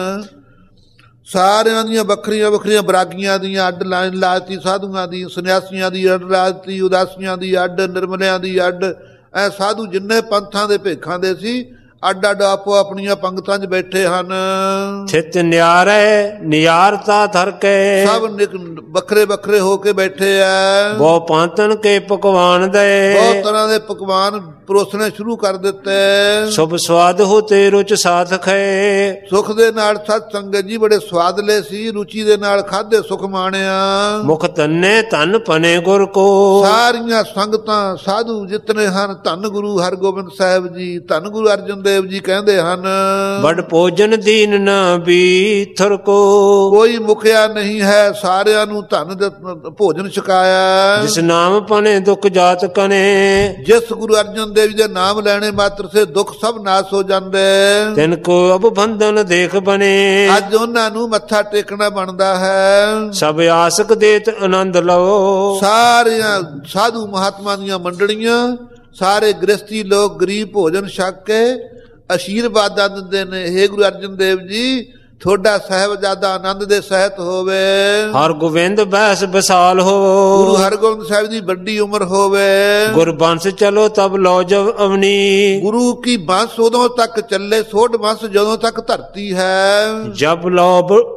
Speaker 1: ਸਾਰਿਆਂ ਦੀਆਂ ਵੱਖਰੀਆਂ ਵੱਖਰੀਆਂ ਬਰਾਗੀਆਂ ਦੀਆਂ ਅੱਡ ਲਾਈਨ ਲਾਤੀ, ਸਾਧੂਆਂ ਦੀ, ਸੰਨਿਆਸੀਆਂ ਦੀ ਅੱਡ ਲਾਤੀ, ਉਦਾਸੀਆਂ ਦੀ ਅੱਡ, ਨਿਰਮਲਿਆਂ ਦੀ ਅੱਡ। ਐ ਸਾਧੂ ਜਿੰਨੇ ਪੰਥਾਂ ਦੇ ਭੇਖਾਂ ਦੇ ਸੀ ਅੱਡ ਅੱਡ ਆਪੋ ਆਪਣੀਆਂ ਪੰਗਤਾਂ 'ਚ ਬੈਠੇ ਹਨ।
Speaker 2: ਥਿਤ ਨਿਆਰੇ ਨਿਆਰਤਾ ਧਰ ਕੇ,
Speaker 1: ਸਭ ਵੱਖਰੇ ਵੱਖਰੇ ਹੋ ਕੇ ਬੈਠੇ ਐ।
Speaker 2: ਬਹੁ ਪਾਂਤਨ ਕੇ ਪਕਵਾਨ ਦੇ,
Speaker 1: ਬਹੁਤ ਤਰ੍ਹਾਂ ਦੇ ਪਕਵਾਨ ਪਰੋਸਣੇ ਸ਼ੁਰੂ ਕਰ ਦਿੱਤੇ।
Speaker 2: ਸੁਭ ਸਵਾਦ ਹੋਤੇ ਰੁਚ ਸਾਥ ਖਏ,
Speaker 1: ਸੁਖ ਦੇ ਨਾਲ ਸਤ ਸੰਗਤ ਜੀ ਬੜੇ ਸਵਾਦਲੇ ਸੀ, ਰੁਚੀ ਦੇ ਨਾਲ ਖਾਦੇ ਸੁਖ ਮਾਣਿਆ।
Speaker 2: ਮੁਖ ਤੰਨੇ ਧਨ ਪਨੇ ਗੁਰ ਕੋ,
Speaker 1: ਸਾਰੀਆਂ ਸੰਗਤਾਂ ਸਾਧੂ ਜਿਤਨੇ ਹਨ ਧੰਨ ਗੁਰੂ ਹਰਗੋਬਿੰਦ ਸਾਹਿਬ ਜੀ, ਧੰਨ ਗੁਰੂ ਅਰਜਨ ਦੇਵ ਜੀ ਕਹਿੰਦੇ ਹਨ।
Speaker 2: ਵੱਡ ਭੋਜਨ ਦੀਨ ਨਾ ਬੀਥਰ ਕੋ,
Speaker 1: ਕੋਈ ਮੁਖਿਆ ਨਹੀਂ ਹੈ, ਸਾਰਿਆਂ ਨੂੰ ਧੰਨ ਭੋਜਨ ਛਕਾਇਆ।
Speaker 2: ਜਿਸ ਨਾਮ ਪਨੇ ਦੁਖ ਜਾਤ ਕਨੇ,
Speaker 1: ਜਿਸ ਗੁਰੂ ਅਰਜਨ ਦੇਵ ਜੀ ਦੇ ਨਾਮ ਲੈਣੇ ਮਾਤਰ ਸੇ ਦੁੱਖ ਸਭ ਨਾਸ ਹੋ ਜਾਂਦੇ।
Speaker 2: ਤਿਨ ਕੋ ਅਬ ਬੰਧਨ ਦੇਖ ਬਨੇ,
Speaker 1: ਅੱਜ ਉਹਨਾਂ ਨੂੰ ਮੱਥਾ ਟੇਕਣਾ ਬਣਦਾ ਹੈ।
Speaker 2: ਸਭ ਆਸਕ ਦੇਤ ਆਨੰਦ ਲਓ,
Speaker 1: ਸਾਰਿਆਂ ਸਾਧੂ ਮਹਾਤਮਾ ਦੀਆਂ ਮੰਡਲੀਆਂ, ਸਾਰੇ ਗ੍ਰਸਤੀ ਲੋਕ ਗਰੀਬ ਭੋਜਨ ਛਕ ਕੇ ਅਸ਼ੀਰਵਾਦਾਂ ਦਿੰਦੇ ਨੇ। ਹੇ ਗੁਰੂ ਅਰਜਨ ਦੇਵ ਜੀ ਤੁਹਾਡਾ ਸਾਹਿਬਜ਼ਾਦਾ ਆਨੰਦ ਦੇ ਸਹਿਤ ਹੋਵੇ।
Speaker 2: ਹਰ ਗੋਬਿੰਦ ਬੈਸ ਬਸਾਲ ਹੋ,
Speaker 1: ਗੁਰੂ ਹਰਗੋਬਿੰਦ ਸਾਹਿਬ ਦੀ ਵੱਡੀ ਉਮਰ ਹੋਵੇ।
Speaker 2: ਗੁਰਬੰਸ ਚਲੋ ਤਬ ਲੋ ਜਬ ਅਵਨੀ,
Speaker 1: ਗੁਰੂ ਕੀ ਬੰਸ ਉਦੋਂ ਤੱਕ ਚੱਲੇ, ਸੋਢ ਬੰਸ ਜਦੋਂ ਤੱਕ ਧਰਤੀ ਹੈ।
Speaker 2: ਜਬ ਲੋ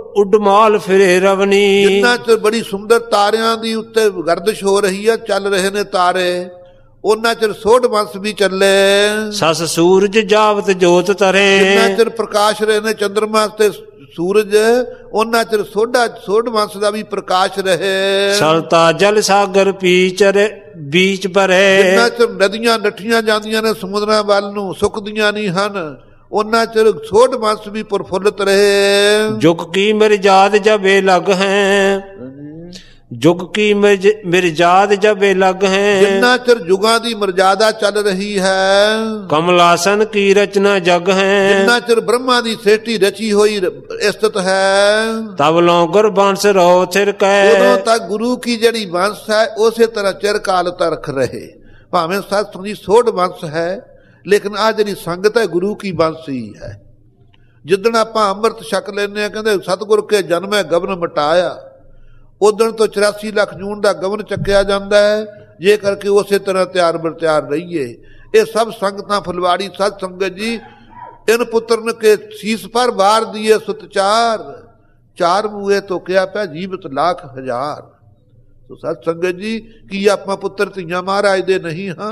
Speaker 2: ਉਡਮਾਲ ਫਿਰੇ ਰਵਨੀ।
Speaker 1: ਜਿੰਨਾ ਚਿਰ ਬੜੀ ਸੁੰਦਰ ਤਾਰਿਆਂ ਦੀ ਉੱਤੇ ਗਰਦਿਸ਼ ਹੋ ਰਹੀ ਹੈ, ਚੱਲ ਰਹੇ ਨੇ ਤਾਰੇ, ਉਹਨਾਂ ਚਿਰ ਸੋਢ ਵੰਸ਼ ਵੀ ਚੱਲੇ।
Speaker 2: ਸਸ ਸੂਰਜ ਜਾਵਤ ਜੋਤ ਤਰੇ।
Speaker 1: ਜਿੰਨਾ ਚਿਰ ਪ੍ਰਕਾਸ਼ ਰਹੇ ਨੇ ਚੰਦਰਮਾ ਤੇ ਸੂਰਜ, ਉਹਨਾਂ ਚਿਰ ਸੋਢ ਵੰਸ਼ ਦਾ ਵੀ ਪ੍ਰਕਾਸ਼ ਰਹੇ।
Speaker 2: ਸਲਤਾ ਜਲ ਸਾਗਰ ਬੀਚ ਭਰੇ।
Speaker 1: ਜਿੰਨਾ ਚਿਰ ਨਦੀਆਂ ਨੱਠੀਆਂ ਜਾਂਦੀਆਂ ਨੇ ਸਮੁੰਦਰਾਂ ਵੱਲ ਨੂੰ, ਸੁੱਕਦੀਆਂ ਨਹੀਂ ਹਨ, ਉਹਨਾਂ ਚਿਰ ਸੋਢ ਵੰਸ਼ ਵੀ ਪ੍ਰਫੁੱਲਤ ਰਹੇ।
Speaker 2: ਜੁਗ ਕੀ ਮਿਰਜਾਦ ਜਬੇ ਲਗ ਹੈ, ਜੁਗ ਕੀ ਮਿਰਜਾਦ ਜਬੇ ਲਗ ਹੈ।
Speaker 1: ਜਿੰਨਾ ਚਿਰ ਜੁਗਾਂ ਦੀ ਮਰਜ਼ਾਦਾ ਚੱਲ ਰਹੀ ਹੈ,
Speaker 2: ਕਮਲਾਸਨ ਕੀ ਰਚਨਾ ਜਗ ਹੈ।
Speaker 1: ਜਿੰਨਾ ਚਿਰ ਬ੍ਰਹਮਾ ਦੀ ਸ੍ਰਿਸ਼ਟੀ ਰਚੀ ਹੋਈ ਸਥਿਤ ਹੈ,
Speaker 2: ਤਬ ਲੌਂਗਰ ਬੰਸ ਰੋ ਥਿਰ ਕੈ।
Speaker 1: ਉਦੋਂ ਤੱਕ ਗੁਰੂ ਕੀ ਜਿਹੜੀ ਵੰਸ਼ ਹੈ ਉਸੇ ਤਰ੍ਹਾਂ ਚਿਰ ਕਾਲ ਤੱਕ ਰਹੇ। ਭਾਵੇਂ ਸਤ ਸੰਗੀ ਸੋਢ ਵੰਸ਼ ਹੈ, ਲੇਕਿਨ ਆਹ ਜਿਹੜੀ ਸੰਗਤ ਹੈ ਗੁਰੂ ਕੀ ਵੰਸ਼ ਹੀ ਹੈ। ਜਿੱਦਣ ਆਪਾਂ ਅੰਮ੍ਰਿਤ ਛਕ ਲੈਂਦੇ ਹਾਂ, ਕਹਿੰਦੇ ਸਤਿਗੁਰ ਕੇ ਜਨਮੈ ਗਵਨ ਮਟਾਇਆ, ਉਦਣ ਤੋਂ 84 ਲੱਖ ਜੂਨ ਦਾ ਗਵਨ ਚੱਕਿਆ ਜਾਂਦਾ ਹੈ। ਜੇ ਕਰਕੇ ਉਸੇ ਤਰ੍ਹਾਂ ਤਿਆਰ ਬਰ ਤਿਆਰ ਰਹੀਏ। ਇਹ ਸਭ ਸੰਗਤਾਂ ਫੁਲਵਾੜੀ ਸਤ ਸੰਗਤ ਜੀ, ਇਨ ਪੁੱਤਰਨ ਕੇ ਸੀਸ ਪਰ ਵਾਰ ਦੀਏ ਸੁਤਚਾਰ, ਚਾਰ ਮੂਏ ਤੋਂ ਕਿਹਾ ਪਿਆ ਜੀਵਤ ਲੱਖ ਹਜ਼ਾਰ। ਸੋ ਸਤ ਸੰਗਤ ਜੀ, ਕੀ ਆਪਾਂ ਪੁੱਤਰ ਧੀਆਂ ਮਹਾਰਾਜ ਦੇ ਨਹੀਂ ਹਾਂ?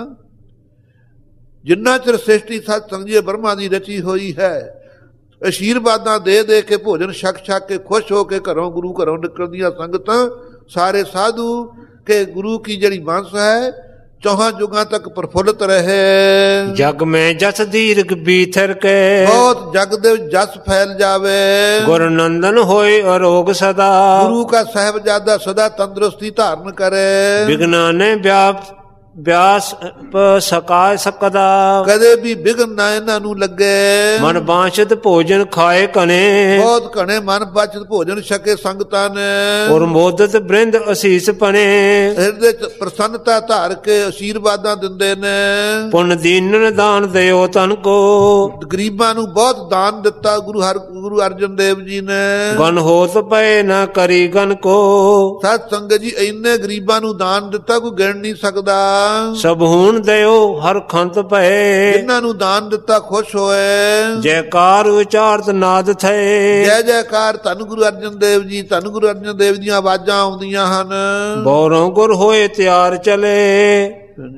Speaker 1: ਜਿੰਨਾ ਚਿਰ ਸ੍ਰਿਸ਼ਟੀ ਸਤ ਸੰਗਤ ਜੀ ਬ੍ਰਹਮਾ ਦੀ ਰਚੀ ਹੋਈ ਹੈ, ਅਸ਼ੀਰਵਾਦਾਂ ਦੇ ਦੇ ਕੇ ਭੋਜਨ ਛਕ ਕੇ ਖੁਸ਼ ਹੋ ਕੇ ਗੁਰੂ ਘਰੋਂ ਨਿਕਲਦੀਆਂ ਸੰਗਤਾਂ, ਸਾਰੇ ਸਾਧੂ ਕੇ ਗੁਰੂ ਕੀ ਜਿਹੜੀ ਵੰਸ਼ ਹੈ ਚੌਹਾਂ ਯੁਗਾਂ ਤੱਕ ਪ੍ਰਫੁੱਲਤ ਰਹੇ।
Speaker 2: ਜਗ ਮੈਂ ਜਸ ਦੀਰਘ ਬੀਥਰ ਕੇ,
Speaker 1: ਬਹੁਤ ਜਗ ਦੇ ਜਸ ਫੈਲ ਜਾਵੇ।
Speaker 2: ਗੁਰ ਨੰਦਨ ਹੋਏ ਅਰੋਗ ਸਦਾ,
Speaker 1: ਗੁਰੂ ਕਾ ਸਾਹਿਬਜ਼ਾਦਾ ਸਦਾ ਤੰਦਰੁਸਤੀ ਧਾਰਨ ਕਰੇ।
Speaker 2: ਵਿਗਨਾ ਨੇ ਵਿਆਸ ਸਕਾ ਸਕਦਾ,
Speaker 1: ਕਦੇ ਵੀ ਵਿਗਨ ਨਾ ਇਹਨਾਂ ਨੂੰ ਲੱਗੇ।
Speaker 2: ਮਨ ਬਾਂਛਤ ਭੋਜਨ ਖਾਏ ਕਨੇ,
Speaker 1: ਬਹੁਤ ਘਣੇ ਮਨ ਬਾਂਛਤ ਭੋਜਨ ਛਕੇ ਸੰਗਤਾਂ ਨੇ।
Speaker 2: ਔਰ ਮੋਦਤ ਬ੍ਰਿੰਦ ਅਸੀਸ ਪਨੇ,
Speaker 1: ਹਿਰਦੇ ਚ ਪ੍ਰਸੰਨਤਾ ਧਾਰ ਕੇ ਅਸ਼ੀਰਵਾਦਾਂ ਦਿੰਦੇ ਨੇ।
Speaker 2: ਪੁੰਨ ਦੀਨਨ ਦਾਨ ਦਿਓ ਤਨ ਕੋ,
Speaker 1: ਗਰੀਬਾਂ ਨੂੰ ਬਹੁਤ ਦਾਨ ਦਿੱਤਾ ਗੁਰੂ ਅਰਜਨ ਦੇਵ ਜੀ ਨੇ।
Speaker 2: ਗਨ ਹੋਤ ਪਏ ਨਾ ਕਰੀ ਗਨ ਕੋ,
Speaker 1: ਸਤ ਸੰਗਤ ਜੀ ਇੰਨੇ ਗਰੀਬਾਂ ਨੂੰ ਦਾਨ ਦਿੱਤਾ ਕੋਈ ਗਿਣ ਨਹੀਂ ਸਕਦਾ।
Speaker 2: ਸਭ ਹੁਣ ਦਿਓ ਹਰ ਖੰਤ ਪਏ,
Speaker 1: ਜਿਨ੍ਹਾਂ ਨੂੰ ਦਾਨ ਦਿੱਤਾ ਖੁਸ਼ ਹੋਏ।
Speaker 2: ਜੈਕਾਰ ਵਿਚਾਰਤ ਨਾਦ ਥਏ,
Speaker 1: ਜੈ ਜੈਕਾਰ ਧੰਨ ਗੁਰੂ ਅਰਜਨ ਦੇਵ ਜੀ, ਧੰਨ ਗੁਰੂ ਅਰਜਨ ਦੇਵ ਦੀਆਂ ਆਵਾਜ਼ਾਂ ਆਉਂਦੀਆਂ ਹਨ।
Speaker 2: ਬੌਰੋਂ ਗੁਰ ਹੋਏ ਤਿਆਰ ਚਲੇ,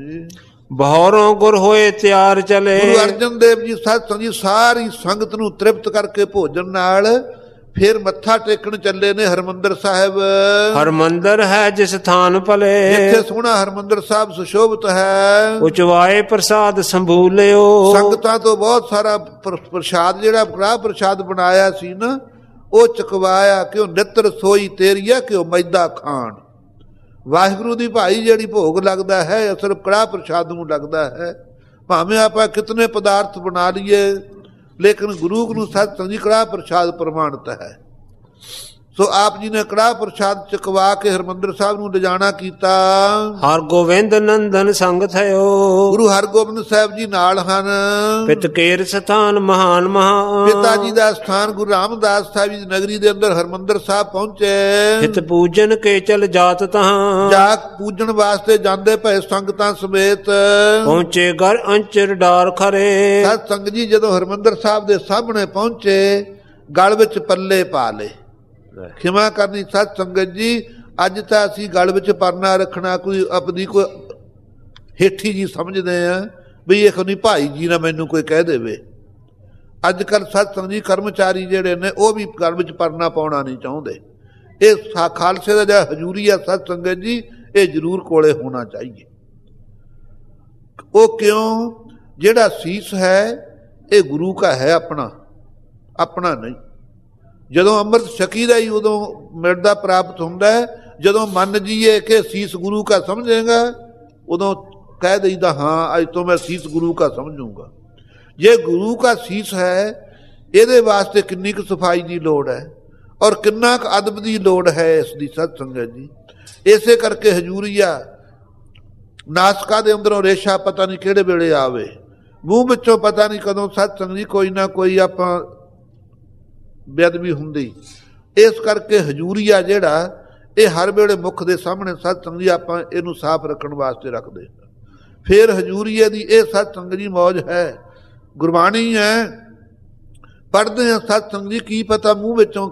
Speaker 2: ਬਹੋਰੋਂ ਗੁਰ ਹੋਏ ਤਿਆਰ ਚਲੇ।
Speaker 1: ਗੁਰੂ ਅਰਜਨ ਦੇਵ ਜੀ ਸਤ ਸੰਗਤ ਜੀ ਸਾਰੀ ਸੰਗਤ ਨੂੰ ਤ੍ਰਿਪਤ ਕਰਕੇ ਭੋਜਨ ਨਾਲ ਫਿਰ ਮੱਥਾ ਟੇਕਣ ਚੱਲੇ ਨੇ ਹਰਮੰਦਰ ਸਾਹਿਬ।
Speaker 2: ਹਰਮੰਦਰ ਹੈ ਜਿਸ ਥਾਨ ਭਲੇ,
Speaker 1: ਜਿੱਥੇ ਸੋਹਣਾ ਹਰਮੰਦਰ ਸਾਹਿਬ ਸੁਸ਼ੋਭਿਤ ਹੈ।
Speaker 2: ਉਚਵਾਏ ਪ੍ਰਸਾਦ ਸੰਭੂਲਿਓ,
Speaker 1: ਸੰਗਤਾਂ ਤੋਂ ਬਹੁਤ ਸਾਰਾ ਪ੍ਰਸ਼ਾਦ ਜਿਹੜਾ ਕੜਾਹ ਪ੍ਰਸ਼ਾਦ ਬਣਾਇਆ ਸੀ ਨਾ, ਉਹ ਚਕਵਾਇਆ ਕਿ ਉਹ ਨਿੱਤ ਰਸੋਈ ਤੇਰੀ ਹੈ ਕਿ ਉਹ ਮੈਦਾ ਖਾਣ। ਵਾਹਿਗੁਰੂ ਦੀ ਭਾਈ ਜਿਹੜੀ ਭੋਗ ਲੱਗਦਾ ਹੈ ਅਸਲ ਕੜਾਹ ਪ੍ਰਸ਼ਾਦ ਨੂੰ ਲੱਗਦਾ ਹੈ। ਭਾਵੇਂ ਆਪਾਂ ਕਿਤਨੇ ਪਦਾਰਥ ਬਣਾ ਲਈਏ, ਲੇਕਿਨ ਗੁਰੂ ਨੂੰ ਸਤ ਸੰਗਤ ਜੀ ਕੜਾਹ ਪ੍ਰਸ਼ਾਦ ਪ੍ਰਮਾਣਿਤ ਹੈ। ਸੋ ਆਪ ਜੀ ਨੇ ਕੜਾਹ ਪ੍ਰਸ਼ਾਦ ਚਕਵਾ ਕੇ ਹਰਮੰਦਰ ਸਾਹਿਬ ਨੂੰ ਲਿਜਾਣਾ ਕੀਤਾ।
Speaker 2: ਹਰ ਗੋਬਿੰਦ ਨੰਦਨ ਸੰਗ ਥਇਓ,
Speaker 1: ਗੁਰੂ ਹਰਗੋਬਿੰਦ ਸਾਹਿਬ ਜੀ ਨਾਲ ਹਨ।
Speaker 2: ਪਿਤਕੇਰ ਸਥਾਨ ਮਹਾਨ ਮਹਾ,
Speaker 1: ਪਿਤਾ ਜੀ ਦਾ ਸਥਾਨ ਗੁਰੂ ਰਾਮਦਾਸ ਸਾਹਿਬ ਜੀ ਨਗਰੀ ਦੇ ਅੰਦਰ ਹਰਮੰਦਰ ਸਾਹਿਬ ਪਹੁੰਚੇ।
Speaker 2: ਹਿਤ ਪੂਜਨ ਕੇ ਚਲ ਜਾਤ ਤਹਾਂ,
Speaker 1: ਜਾ ਪੂਜਣ ਵਾਸਤੇ ਜਾਂਦੇ ਪਏ ਸੰਗਤਾਂ ਸਮੇਤ।
Speaker 2: ਪਹੁੰਚੇ ਘਰ ਅੰਚਰ ਡਾਰ ਖਰੇ,
Speaker 1: ਸਤ ਸੰਗਤ ਜੀ ਜਦੋਂ ਹਰਮੰਦਰ ਸਾਹਿਬ ਦੇ ਸਾਹਮਣੇ ਪਹੁੰਚੇ, ਗਲ ਵਿੱਚ ਪੱਲੇ ਪਾ ਲਏ। ਖਿਮਾ ਕਰਨੀ ਸਤ ਸੰਗਤ ਜੀ, ਅੱਜ ਤਾਂ ਅਸੀਂ ਗਲ ਵਿੱਚ ਪਰਨਾ ਰੱਖਣਾ ਕੋਈ ਆਪਣੀ ਕੋਈ ਹੇਠੀ ਜੀ ਸਮਝਦੇ ਆ ਵੀ ਇਹ ਨਹੀਂ ਭਾਈ ਜੀ ਨਾ ਮੈਨੂੰ ਕੋਈ ਕਹਿ ਦੇਵੇ। ਅੱਜ ਕੱਲ੍ਹ ਸਤ ਸੰਗਤ ਜੀ ਕਰਮਚਾਰੀ ਜਿਹੜੇ ਨੇ ਉਹ ਵੀ ਗਲ ਵਿੱਚ ਪਰਨਾ ਪਾਉਣਾ ਨਹੀਂ ਚਾਹੁੰਦੇ। ਇਹ ਖਾਲਸੇ ਦਾ ਜਿਹੜਾ ਹਜ਼ੂਰੀ ਆ ਸਤ ਸੰਗਤ ਜੀ, ਇਹ ਜ਼ਰੂਰ ਕੋਲੇ ਹੋਣਾ ਚਾਹੀਏ। ਉਹ ਕਿਉਂ? ਜਿਹੜਾ ਸੀਸ ਹੈ ਇਹ ਗੁਰੂ ਕਾ ਹੈ, ਆਪਣਾ ਨਹੀਂ। ਜਦੋਂ ਅੰਮ੍ਰਿਤ ਛਕੀ ਦਾ ਹੀ ਉਦੋਂ ਮਿਲਦਾ ਪ੍ਰਾਪਤ ਹੁੰਦਾ ਹੈ। ਜਦੋਂ ਮੰਨ ਜੀਏ ਕਿ ਸੀਸ ਗੁਰੂ ਕਾ ਸਮਝੇਗਾ, ਉਦੋਂ ਕਹਿ ਦਈਦਾ ਹਾਂ ਅੱਜ ਤੋਂ ਮੈਂ ਸੀਸ ਗੁਰੂ ਕਾ ਸਮਝੂੰਗਾ। ਜੇ ਗੁਰੂ ਕਾ ਸੀਸ ਹੈ, ਇਹਦੇ ਵਾਸਤੇ ਕਿੰਨੀ ਕੁ ਸਫਾਈ ਦੀ ਲੋੜ ਹੈ ਔਰ ਕਿੰਨਾ ਕੁ ਅਦਬ ਦੀ ਲੋੜ ਹੈ ਇਸ ਦੀ ਸਤ ਸੰਗਤ ਜੀ। ਇਸੇ ਕਰਕੇ ਹਜ਼ੂਰੀਆ ਨਾਸਕਾ ਦੇ ਅੰਦਰੋਂ ਰੇਸ਼ਾ ਪਤਾ ਨਹੀਂ ਕਿਹੜੇ ਵੇਲੇ ਆਵੇ, ਮੂੰਹ ਵਿੱਚੋਂ ਪਤਾ ਨਹੀਂ ਕਦੋਂ ਸਤ ਸੰਗਤ ਜੀ ਕੋਈ ਨਾ ਕੋਈ ਆਪਾਂ ਬੇਅਦਬੀ ਹੁੰਦੀ। ਇਸ ਕਰਕੇ ਹਜ਼ੂਰੀਆ ਜਿਹੜਾ ਇਹ ਹਰ ਵੇਲੇ ਮੁੱਖ ਦੇ ਸਾਹਮਣੇ ਸਤ ਸੰਗਤ ਜੀ ਆਪਾਂ ਇਹਨੂੰ ਸਾਫ਼ ਰੱਖਣ ਵਾਸਤੇ ਰੱਖਦੇ। ਫਿਰ ਹਜ਼ੂਰੀਏ ਦੀ ਇਹ ਸਤ ਸੰਗਤ ਜੀ ਮੌਜ ਹੈ, ਗੁਰਬਾਣੀ ਹੈ, ਪੜ੍ਹਦੇ ਹਾਂ ਸਤ ਸੰਗਤ ਜੀ। ਕੀ ਪਤਾ ਮੂੰਹ ਵਿੱਚੋਂ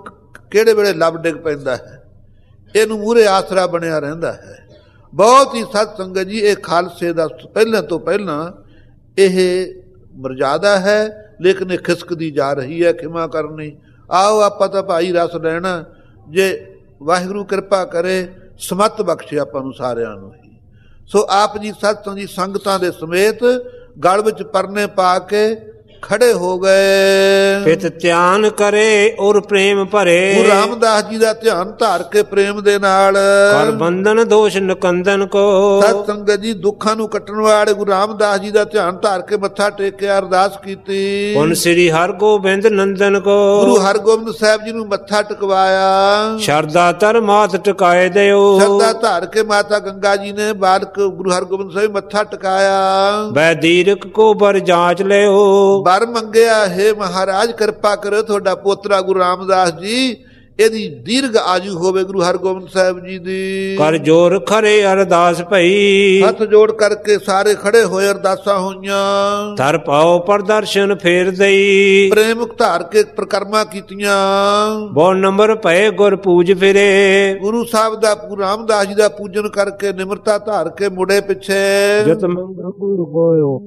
Speaker 1: ਕਿਹੜੇ ਵੇਲੇ ਲੱਭ ਡਿੱਗ ਪੈਂਦਾ ਹੈ, ਇਹਨੂੰ ਮੂਹਰੇ ਆਸਰਾ ਬਣਿਆ ਰਹਿੰਦਾ ਹੈ। ਬਹੁਤ ਹੀ ਸਤ ਸੰਗਤ ਜੀ, ਇਹ ਖਾਲਸੇ ਦਾ ਪਹਿਲਾਂ ਤੋਂ ਪਹਿਲਾਂ ਇਹ ਮਰਜ਼ਾਦਾ ਹੈ, ਲੇਕਿਨ ਇਹ ਖਿਸਕਦੀ ਜਾ ਰਹੀ ਹੈ। ਖਿਮਾ ਕਰਨੀ, ਆਓ ਆਪਾਂ ਤਾਂ ਭਾਈ ਰਸ ਲੈਣਾ, ਜੇ ਵਾਹਿਗੁਰੂ ਕਿਰਪਾ ਕਰੇ ਸਮੱਤ ਬਖਸ਼ੇ ਆਪਾਂ ਨੂੰ ਸਾਰਿਆਂ ਨੂੰ ਹੀ। ਸੋ ਆਪ ਜੀ ਸਤ ਸੰਗਤ ਜੀ ਸੰਗਤਾਂ ਦੇ ਸਮੇਤ ਗਲ ਵਿੱਚ ਪਰਨੇ ਪਾ ਕੇ ਖੜੇ ਹੋ ਗਏ।
Speaker 2: ਪਿਤ ਧਿਆਨ ਕਰੇ ਔਰ ਪ੍ਰੇਮ ਭਰੇ,
Speaker 1: ਗੁਰੂ ਰਾਮਦਾਸ ਜੀ ਦਾ ਧਿਆਨ ਧਾਰ ਕੇ ਪ੍ਰੇਮ ਦੇ ਨਾਲ
Speaker 2: ਕਰ ਬੰਧਨ ਦੋਸ਼ ਨਿਕੰਦਨ ਕੋ।
Speaker 1: ਸਤ ਸੰਗਤ ਜੀ ਦੁੱਖਾਂ ਨੂੰ ਕੱਟਣ ਵਾਲੇ ਗੁਰੂ ਰਾਮਦਾਸ ਜੀ ਦਾ ਧਿਆਨ ਧਾਰ ਕੇ ਮੱਥਾ ਟੇਕਿਆ, ਅਰਦਾਸ ਕੀਤੀ।
Speaker 2: ਹੁਣ ਸ੍ਰੀ ਹਰਗੋਬਿੰਦ ਨੰਦਨ ਕੋ,
Speaker 1: ਗੁਰੂ ਹਰਗੋਬਿੰਦ ਸਾਹਿਬ ਜੀ ਨੂੰ ਮੱਥਾ ਟਿਕਵਾਇਆ।
Speaker 2: ਸ਼ਰਧਾ ਧਰ ਮਾਤ ਟਿਕਾਏ ਦਿਓ,
Speaker 1: ਸ਼ਰਧਾ ਧਾਰ ਕੇ ਮਾਤਾ ਗੰਗਾ ਜੀ ਨੇ ਬਾਲਕ ਗੁਰੂ ਹਰਗੋਬਿੰਦ ਸਾਹਿਬ ਮੱਥਾ ਟਿਕਾਇਆ।
Speaker 2: ਬੈ ਦੀਰਕ ਕੋ ਬਰ ਜਾਂਚ ਲਿਓ,
Speaker 1: ਬਰ ਮੰਗਿਆ, ਹੈ ਮਹਾਰਾਜ ਕਿਰਪਾ ਕਰੋ ਤੁਹਾਡਾ ਪੋਤਰਾ ਗੁਰੂ ਰਾਮਦਾਸ ਜੀ, ਇਹਦੀ ਦੀਰਘ ਆਜੂ ਹੋਵੇ ਗੁਰੂ ਹਰਗੋਬਿੰਦ ਸਾਹਿਬ ਜੀ ਦੀ।
Speaker 2: ਕਰ ਜੋਰ ਖਰੇ ਅਰਦਾਸ ਭਈ,
Speaker 1: ਹੱਥ ਜੋੜ ਕਰਕੇ ਸਾਰੇ ਖੜੇ ਹੋਏ, ਅਰਦਾਸਾਂ ਹੋਈਆਂ।
Speaker 2: ਧਰ ਪਾਓ ਪ੍ਰਦਰਸ਼ਨ ਫੇਰ ਦਈ,
Speaker 1: ਪ੍ਰੇਮ ਧਾਰ ਕੇ ਪ੍ਰਕਰਮਾ ਕੀਤੀਆਂ।
Speaker 2: ਬਹੁ ਨੰਬਰ ਭਏ ਗੁਰ ਪੂਜ ਫਿਰੇ,
Speaker 1: ਗੁਰੂ ਸਾਹਿਬ ਦਾ ਗੁਰੂ ਰਾਮਦਾਸ ਜੀ ਦਾ ਪੂਜਨ ਕਰਕੇ ਨਿਮਰਤਾ ਧਾਰ ਕੇ ਮੁੜੇ ਪਿੱਛੇ।
Speaker 2: ਜਤ ਮੰਗ ਗੁਰ ਗੋਇਓ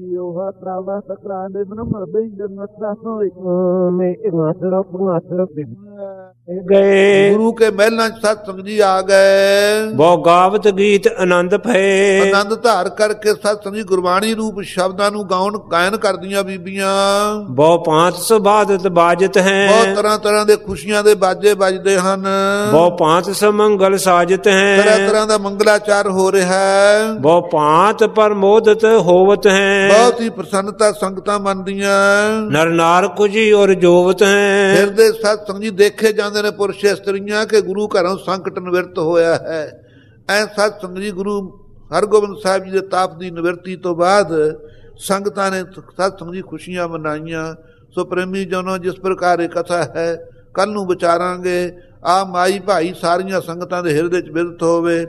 Speaker 2: ਗਏ,
Speaker 1: ਗੁਰੂ ਕੇ ਮਹਿਲਾਂ ਚ ਸਤ ਸੰਗਤ ਜੀ ਆ ਗਏ।
Speaker 2: ਬਹੁ ਗਾਵਤ ਗੀਤ ਆਨੰਦ ਭਏ,
Speaker 1: ਆਨੰਦ ਧਾਰ ਕਰਕੇ ਸਤ ਸੰਗਤ ਜੀ ਗੁਰਬਾਣੀ ਰੂਪ ਸ਼ਬਦਾਂ ਨੂੰ ਗਾਇਨ ਕਰਦੀਆਂ ਬੀਬੀਆਂ।
Speaker 2: ਬਹੁ ਭਾਂਤ ਸੁਬਾਦਤ ਬਾਜਤ ਹੈ,
Speaker 1: ਬਹੁਤ ਤਰ੍ਹਾਂ ਤਰ੍ਹਾਂ ਦੇ ਖੁਸ਼ੀਆਂ ਦੇ ਬਾਜੇ ਵੱਜਦੇ ਹਨ।
Speaker 2: ਬਹੁ ਭਾਂਤ ਸਮੰਗਲ ਸਾਜਤ ਹੈ,
Speaker 1: ਤਰ੍ਹਾਂ ਤਰ੍ਹਾਂ ਦਾ ਮੰਗਲਾਚਾਰ ਹੋ ਰਿਹਾ ਹੈ।
Speaker 2: ਬਹੁ ਭਾਂਤ ਪਰਮੋਦਤ ਹੋਵਤ ਹੈ,
Speaker 1: ਬਹੁਤ ਹੀ ਪ੍ਰਸੰਨਤਾ ਸੰਗਤਾਂ ਮੰਨਦੀਆਂ।
Speaker 2: ਨਰ ਨਾਰ ਕੁਜੀ ਔਰ ਜੋਵਤ ਹੈ,
Speaker 1: ਫਿਰਦੇ ਸਤ ਸੰਗਤ ਜੀ ਦੇਖੇ ਜਾਂਦੇ ਨੇ ਪੁਰਸ਼ ਇਸਤਰੀਆਂ ਕਿ ਗੁਰੂ ਘਰੋਂ ਸੰਕਟ ਨਿਵਰਤ ਹੋਇਆ ਹੈ। ਐ ਸਤ ਸੰਗਤ ਜੀ ਗੁਰੂ ਹਰਗੋਬਿੰਦ ਸਾਹਿਬ ਜੀ ਦੇ ਤਾਪ ਦੀ ਨਿਵਰਤੀ ਤੋਂ ਬਾਅਦ ਸੰਗਤਾਂ ਨੇ ਸਤ ਸੰਗਤ ਜੀ ਖੁਸ਼ੀਆਂ ਮਨਾਈਆਂ। ਸੋ ਪ੍ਰੇਮੀ ਜਨੋ, ਜਿਸ ਪ੍ਰਕਾਰ ਇਹ ਕਥਾ ਹੈ ਕੱਲ ਨੂੰ ਵਿਚਾਰਾਂਗੇ। ਆ ਮਾਈ ਭਾਈ ਸਾਰੀਆਂ ਸੰਗਤਾਂ ਦੇ ਹਿਰਦੇ 'ਚ ਬਿਰਤ ਹੋਵੇ।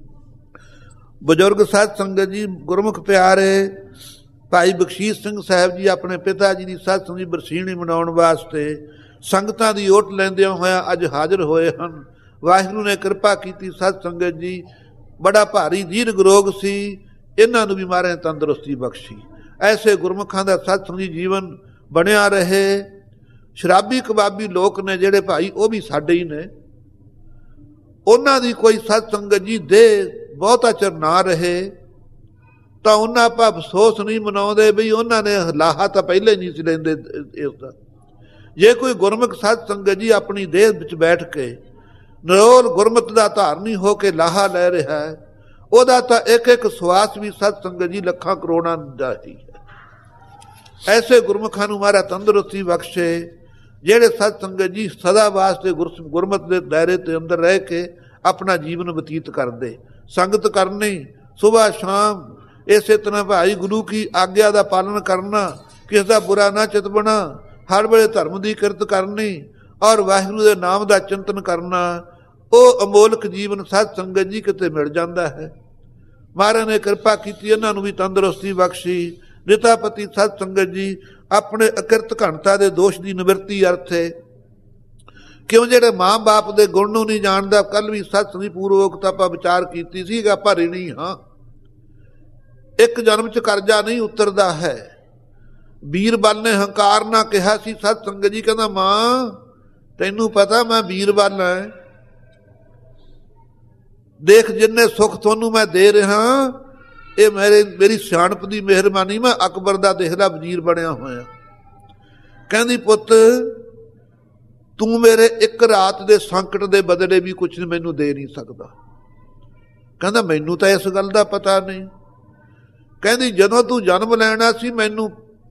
Speaker 1: ਬਜ਼ੁਰਗ ਸਤ ਸੰਗਤ ਜੀ, ਗੁਰਮੁਖ ਪਿਆਰੇ, ਭਾਈ ਬਖਸ਼ੀਸ਼ ਸਿੰਘ ਸਾਹਿਬ ਜੀ ਆਪਣੇ ਪਿਤਾ ਜੀ ਦੀ ਸਤ ਸੰਗਤ ਜੀ ਬਰਸੀਣੀ ਮਨਾਉਣ ਵਾਸਤੇ ਸੰਗਤਾਂ ਦੀ ਓਟ ਲੈਂਦਿਆਂ ਹੋਇਆਂ ਅੱਜ ਹਾਜ਼ਰ ਹੋਏ ਹਨ। ਵਾਹਿਗੁਰੂ ਨੇ ਕਿਰਪਾ ਕੀਤੀ। ਸਤ ਸੰਗਤ ਜੀ ਬੜਾ ਭਾਰੀ ਦੀਰਘ ਰੋਗ ਸੀ, ਇਹਨਾਂ ਨੂੰ ਵੀ ਮਹਾਰਾਜ ਤੰਦਰੁਸਤੀ ਬਖਸ਼ੀ। ਐਸੇ ਗੁਰਮੁਖਾਂ ਦਾ ਸਤ ਸੰਗਤ ਜੀ ਜੀਵਨ ਬਣਿਆ ਰਹੇ। ਸ਼ਰਾਬੀ ਕਬਾਬੀ ਲੋਕ ਨੇ ਜਿਹੜੇ ਭਾਈ, ਉਹ ਵੀ ਸਾਡੇ ਹੀ ਨੇ। ਉਹਨਾਂ ਦੀ ਕੋਈ ਸਤ ਸੰਗਤ ਜੀ ਦੇ ਬਹੁਤਾ ਚਿਰ ਨਾ ਰਹੇ ਤਾਂ ਉਹਨਾਂ ਆਪਾਂ ਅਫਸੋਸ ਨਹੀਂ ਮਨਾਉਂਦੇ ਵੀ ਉਹਨਾਂ ਨੇ ਲਾਹਾ ਤਾਂ ਪਹਿਲੇ ਨਹੀਂ ਸੀ ਲੈਂਦੇ ਇਸ ਦਾ। ਜੇ ਕੋਈ ਗੁਰਮੁਖ ਸਤ ਸੰਗਤ ਜੀ ਆਪਣੀ ਦੇਹ ਵਿੱਚ ਬੈਠ ਕੇ ਨਿਰੋਲ ਗੁਰਮਤ ਦਾ ਧਾਰਨੀ ਹੋ ਕੇ ਲਾਹਾ ਲੈ ਰਿਹਾ ਹੈ, ਉਹਦਾ ਤਾਂ ਇੱਕ ਇੱਕ ਸਵਾਸ ਵੀ ਸਤ ਸੰਗਤ ਜੀ ਲੱਖਾਂ ਕਰੋੜਾਂ ਦਾ ਹੀ ਹੈ। ਐਸੇ ਗੁਰਮੁਖਾਂ ਨੂੰ ਮਹਾਰਾਜ ਤੰਦਰੁਸਤੀ ਬਖਸ਼ੇ, ਜਿਹੜੇ ਸਤ ਸੰਗਤ ਜੀ ਸਦਾ ਵਾਸਤੇ ਗੁਰਮਤ ਦੇ ਦਾਇਰੇ ਦੇ ਅੰਦਰ ਰਹਿ ਕੇ ਆਪਣਾ ਜੀਵਨ ਬਤੀਤ ਕਰਦੇ। ਸੰਗਤ ਕਰਨੀ ਸੁਬਾਹ ਸ਼ਾਮ, ਇਸੇ ਤਰ੍ਹਾਂ ਭਾਈ ਗੁਰੂ ਕੀ ਆਗਿਆ ਦਾ ਪਾਲਣ ਕਰਨਾ, ਕਿਸੇ ਦਾ ਬੁਰਾ ਨਾ ਚਿਤਵਣਾ, ਹਰ ਵੇਲੇ ਧਰਮ ਦੀ ਕਿਰਤ ਕਰਨੀ ਔਰ ਵਾਹਿਗੁਰੂ ਦੇ ਨਾਮ ਦਾ ਚਿੰਤਨ ਕਰਨਾ, ਉਹ ਅਮੋਲਕ ਜੀਵਨ ਸਤ ਸੰਗਤ ਜੀ ਕਿਤੇ ਮਿਲ ਜਾਂਦਾ ਹੈ। ਮਹਾਰਾਜ ਨੇ ਕਿਰਪਾ ਕੀਤੀ, ਇਹਨਾਂ ਨੂੰ ਵੀ ਤੰਦਰੁਸਤੀ ਬਖਸ਼ੀ। ਨਿਤਾਪਤੀ ਸਤ ਸੰਗਤ ਜੀ ਆਪਣੇ ਅਕਿਰਤ ਘਣਤਾ ਦੇ ਦੋਸ਼ ਦੀ ਨਿਵਰਤੀ ਅਰਥੇ, ਕਿਉਂ ਜਿਹੜੇ ਮਾਂ ਬਾਪ ਦੇ ਗੁਣ ਨੂੰ ਨਹੀਂ ਜਾਣਦਾ। ਕੱਲ ਵੀ ਸਤ ਸੰਗਤ ਪੂਰਵਕ ਆਪਾਂ ਵਿਚਾਰ ਕੀਤੀ ਸੀ, ਆਪਾਂ ਰਿਣੀ ਹਾਂ, ਇੱਕ ਜਨਮ 'ਚ ਕਰਜ਼ਾ ਨਹੀਂ ਉਤਰਦਾ ਹੈ। ਬੀਰਬਲ ਨੇ ਹੰਕਾਰ ਨਾ ਕਿਹਾ ਸੀ। ਸਤ ਸੰਗਤ ਜੀ ਕਹਿੰਦਾ, ਮਾਂ ਤੈਨੂੰ ਪਤਾ ਮੈਂ ਬੀਰਬਲ ਹਾਂ, ਦੇਖ ਜਿੰਨੇ ਸੁੱਖ ਤੁਹਾਨੂੰ ਮੈਂ ਦੇ ਰਿਹਾ ਇਹ ਮੇਰੀ ਸਿਆਣਪ ਦੀ ਮਿਹਰਬਾਨੀ। ਮੈਂ ਅਕਬਰ ਦਾ ਦੇਖ ਲਾ ਵਜ਼ੀਰ ਬਣਿਆ ਹੋਇਆ। ਕਹਿੰਦੀ ਪੁੱਤ ਤੂੰ ਮੇਰੇ ਇੱਕ ਰਾਤ ਦੇ ਸੰਕਟ ਦੇ ਬਦਲੇ ਵੀ ਕੁਛ ਮੈਨੂੰ ਦੇ ਨਹੀਂ ਸਕਦਾ। ਕਹਿੰਦਾ ਮੈਨੂੰ ਤਾਂ ਇਸ ਗੱਲ ਦਾ ਪਤਾ ਨਹੀਂ। ਕਹਿੰਦੀ ਜਦੋਂ ਤੂੰ ਜਨਮ ਲੈਣਾ ਸੀ ਮੈਨੂੰ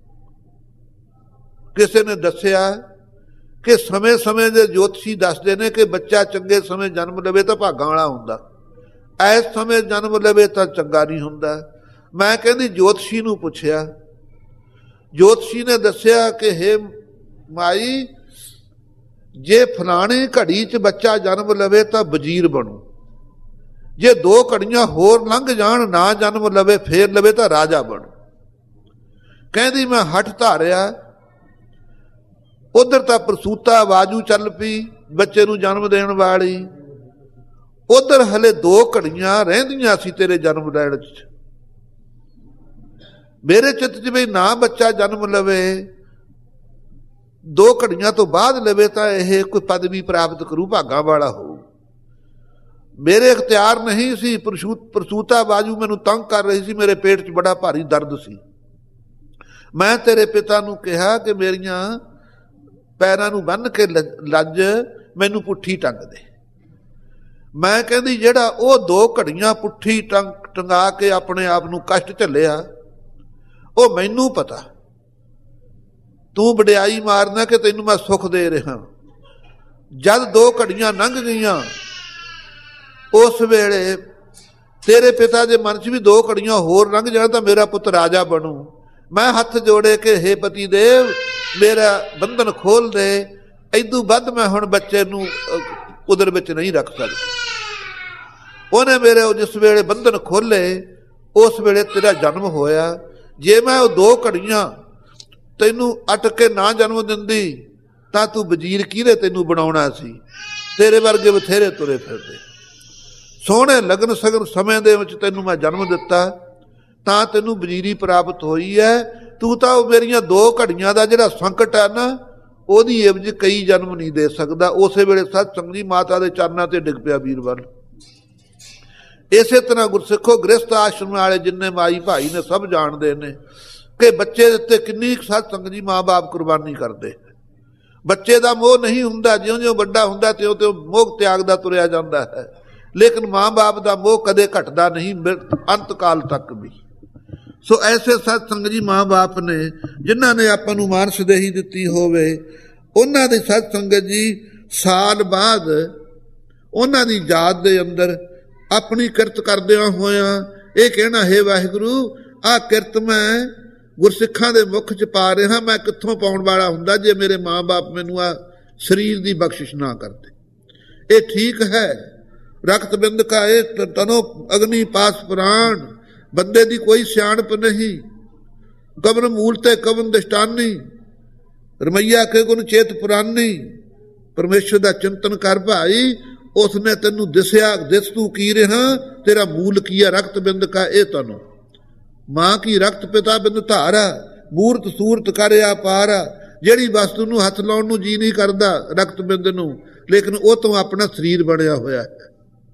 Speaker 1: ਕਿਸੇ ਨੇ ਦੱਸਿਆ ਕਿ ਸਮੇਂ-ਸਮੇਂ ਦੇ ਜੋਤਸ਼ੀ ਦੱਸਦੇ ਨੇ ਕਿ ਬੱਚਾ ਚੰਗੇ ਸਮੇਂ ਜਨਮ ਲਵੇ ਤਾਂ ਭਾਗਾਂ ਵਾਲਾ ਹੁੰਦਾ, ਇਸ ਸਮੇਂ ਜਨਮ ਲਵੇ ਤਾਂ ਚੰਗਾ ਨਹੀਂ ਹੁੰਦਾ। ਮੈਂ ਕਹਿੰਦੀ ਜੋਤਸ਼ੀ ਨੂੰ ਪੁੱਛਿਆ, ਜੋਤਸ਼ੀ ਨੇ ਦੱਸਿਆ ਕਿ ਹੇ ਮਾਈ, ਜੇ ਫਲਾਣੀ ਘੜੀ 'ਚ ਬੱਚਾ ਜਨਮ ਲਵੇ ਤਾਂ ਵਜ਼ੀਰ ਬਣੂ, ਜੇ 2 ਘੜੀਆਂ ਹੋਰ ਲੰਘ ਜਾਣ ਨਾ ਜਨਮ ਲਵੇ ਫੇਰ ਲਵੇ ਤਾਂ ਰਾਜਾ ਬਣੂ। ਕਹਿੰਦੀ ਮੈਂ ਹੱਠ ਧਾਰਿਆ, ਉਧਰ ਤਾਂ ਪ੍ਰਸੂਤਾ ਆਵਾਜ਼ੂ ਚੱਲ ਪਈ, ਬੱਚੇ ਨੂੰ ਜਨਮ ਦੇਣ ਵਾਲੀ। ਉਧਰ ਹਲੇ 2 ਘੜੀਆਂ ਰਹਿੰਦੀਆਂ ਸੀ ਤੇਰੇ ਜਨਮ ਲੈਣ 'ਚ। ਮੇਰੇ ਚਿੱਤ 'ਚ ਵੀ ਨਾ ਬੱਚਾ ਜਨਮ ਲਵੇ, 2 ਘੜੀਆਂ ਤੋਂ ਬਾਅਦ ਲਵੇ ਤਾਂ ਇਹ ਕੋਈ ਪਦਵੀ ਪ੍ਰਾਪਤ ਕਰੂ, ਭਾਗਾਂ ਵਾਲਾ ਹੋਊ। ਮੇਰੇ ਇਖਤਿਆਰ ਨਹੀਂ ਸੀ। ਪ੍ਰਸੂਤਾ ਬਾਜੂ ਮੈਨੂੰ ਤੰਗ ਕਰ ਰਹੀ ਸੀ, ਮੇਰੇ ਪੇਟ 'ਚ ਬੜਾ ਭਾਰੀ ਦਰਦ ਸੀ। ਮੈਂ ਤੇਰੇ ਪਿਤਾ ਨੂੰ ਕਿਹਾ ਕਿ ਮੇਰੀਆਂ ਪੈਰਾਂ ਨੂੰ ਬੰਨ੍ਹ ਕੇ ਲੱਜ ਮੈਨੂੰ ਪੁੱਠੀ ਟੰਗ ਦੇ। ਮੈਂ ਕਹਿੰਦੀ ਜਿਹੜਾ ਉਹ 2 ਘੜੀਆਂ ਪੁੱਠੀ ਟੰਗਾ ਕੇ ਆਪਣੇ ਆਪ ਨੂੰ ਕਸ਼ਟ ਝੱਲਿਆ, ਉਹ ਮੈਨੂੰ ਪਤਾ। ਤੂੰ ਵਡਿਆਈ ਮਾਰਨਾ ਕਿ ਤੈਨੂੰ ਮੈਂ ਸੁੱਖ ਦੇ ਰਿਹਾ। ਜਦ 2 ਘੜੀਆਂ ਲੰਘ ਗਈਆਂ, ਉਸ ਵੇਲੇ ਤੇਰੇ ਪਿਤਾ ਦੇ ਮਨ 'ਚ ਵੀ 2 ਘੜੀਆਂ ਹੋਰ ਲੰਘ ਜਾਣ ਤਾਂ ਮੇਰਾ ਪੁੱਤ ਰਾਜਾ ਬਣੂ। ਮੈਂ ਹੱਥ ਜੋੜੇ ਕਿ ਹੇ ਪਤੀ ਦੇਵ, ਮੇਰਾ ਬੰਧਨ ਖੋਲ ਦੇ, ਏਦੂ ਵੱਧ ਮੈਂ ਹੁਣ ਬੱਚੇ ਨੂੰ ਉਦਰ ਵਿੱਚ ਨਹੀਂ ਰੱਖ ਸਕਦਾ। ਉਹਨੇ ਮੇਰੇ ਜਿਸ ਵੇਲੇ ਬੰਧਨ ਖੋਲੇ, ਉਸ ਵੇਲੇ ਤੇਰਾ ਜਨਮ ਹੋਇਆ। ਜੇ ਮੈਂ ਉਹ 2 ਘੜੀਆਂ ਤੈਨੂੰ ਅਟਕ ਕੇ ਨਾ ਜਨਮ ਦਿੰਦੀ ਤਾਂ ਤੂੰ ਵਜ਼ੀਰ ਕਿਹਦੇ ਤੈਨੂੰ ਬਣਾਉਣਾ ਸੀ? ਤੇਰੇ ਵਰਗੇ ਬਥੇਰੇ ਤੁਰੇ ਫਿਰਦੇ। ਸੋਹਣੇ ਲਗਨ ਸਗਨ ਸਮੇਂ ਦੇ ਵਿੱਚ ਤੈਨੂੰ ਮੈਂ ਜਨਮ ਦਿੱਤਾ ਤਾਂ ਤੈਨੂੰ ਵਜ਼ੀਰੀ ਪ੍ਰਾਪਤ ਹੋਈ ਹੈ। ਤੂੰ ਤਾਂ ਉਹ ਮੇਰੀਆਂ 2 ਘੜੀਆਂ ਦਾ ਜਿਹੜਾ ਸੰਕਟ ਹੈ ਨਾ, ਉਹਦੀ ਇਵਜ਼ ਕਈ ਜਨਮ ਨਹੀਂ ਦੇ ਸਕਦਾ। ਉਸੇ ਵੇਲੇ ਸਤ ਸੰਗ ਜੀ ਮਾਤਾ ਦੇ ਚਰਨਾਂ ਤੇ ਡਿੱਗ ਪਿਆ ਵੀਰਵਾਰ। ਇਸੇ ਤਰ੍ਹਾਂ ਗੁਰਸਿੱਖੋ, ਗ੍ਰਸਥ ਆਸ਼ਰਮ ਵਾਲੇ ਜਿੰਨੇ ਮਾਈ ਭਾਈ ਨੇ ਸਭ ਜਾਣਦੇ ਨੇ ਕਿ ਬੱਚੇ ਦੇ ਉੱਤੇ ਕਿੰਨੀ ਸਤ ਸੰਗ ਜੀ ਮਾਂ ਬਾਪ ਕੁਰਬਾਨੀ ਕਰਦੇ। ਬੱਚੇ ਦਾ ਮੋਹ ਨਹੀਂ ਹੁੰਦਾ, ਜਿਉਂ ਜਿਉਂ ਵੱਡਾ ਹੁੰਦਾ ਤਿਉਂ ਤਿਉਂ ਮੋਹ ਤਿਆਗ ਦਾ ਤੁਰਿਆ ਜਾਂਦਾ ਹੈ। ਲੇਕਿਨ ਮਾਂ ਬਾਪ ਦਾ ਮੋਹ ਕਦੇ ਘਟਦਾ ਨਹੀਂ, ਅੰਤ ਕਾਲ ਤੱਕ ਵੀ। ਸੋ ਐਸੇ ਸਤ ਸੰਗ ਜੀ ਮਾਂ ਬਾਪ ਨੇ ਜਿਨ੍ਹਾਂ ਨੇ ਆਪਾਂ ਨੂੰ ਮਾਨਸ ਦੇਹੀ ਦਿੱਤੀ ਹੋਵੇ, ਉਹਨਾਂ ਦੀ ਸਤ ਸੰਗਤ ਜੀ ਸਾਲ ਬਾਅਦ ਉਹਨਾਂ ਦੀ ਯਾਦ ਦੇ ਅੰਦਰ ਆਪਣੀ ਕਿਰਤ ਕਰਦਿਆਂ ਹੋਇਆਂ ਇਹ ਕਹਿਣਾ, ਹੇ ਵਾਹਿਗੁਰੂ, ਆਹ ਕਿਰਤ ਮੈਂ ਗੁਰਸਿੱਖਾਂ ਦੇ ਮੁੱਖ 'ਚ ਪਾ ਰਿਹਾ, ਮੈਂ ਕਿੱਥੋਂ ਪਾਉਣ ਵਾਲਾ ਹੁੰਦਾ ਜੇ ਮੇਰੇ ਮਾਂ ਬਾਪ ਮੈਨੂੰ ਆ ਸਰੀਰ ਦੀ ਬਖਸ਼ਿਸ਼ ਨਾ ਕਰਦੇ। ਇਹ ਠੀਕ ਹੈ। ਰਕਤ ਬਿੰਦ ਕਾ ਇਹ ਤਨੋ ਅਗਨੀ ਪਾਸ ਪ੍ਰਾਣ, ਬੰਦੇ ਦੀ ਕੋਈ ਸਿਆਣਪ ਨਹੀਂ। ਕਵਨ ਮੂਲ ਤੇ ਕਵਨ ਦਿਸ਼ਟਾਨੀ, ਰਮਈਆ ਕੇ ਗੁਣ ਚੇਤ ਪੁਰਾਨੀ। ਪਰਮੇਸ਼ਰ ਦਾ ਚਿੰਤਨ ਕਰ ਭਾਈ, ਉਸਨੇ ਤੈਨੂੰ ਦਿਸਿਆ, ਦਿਸ ਤੂੰ ਕੀ ਰਿਹਾ, ਤੇਰਾ ਮੂਲ ਕੀ ਆ। ਰਕਤ ਬਿੰਦ ਕਾ ਇਹ ਤਨੋ, ਮਾਂ ਕੀ ਰਕਤ ਪਿਤਾ ਬਿੰਦ ਧਾਰਾ, ਮੂਰਤ ਸੂਰਤ ਕਰਿਆ ਪਾਰਾ। ਜਿਹੜੀ ਵਸਤੂ ਨੂੰ ਹੱਥ ਲਾਉਣ ਨੂੰ ਜੀ ਨਹੀਂ ਕਰਦਾ ਰਕਤ ਬਿੰਦ ਨੂੰ, ਲੇਕਿਨ ਉਹ ਤੋਂ ਆਪਣਾ ਸਰੀਰ ਬਣਿਆ ਹੋਇਆ ਹੈ।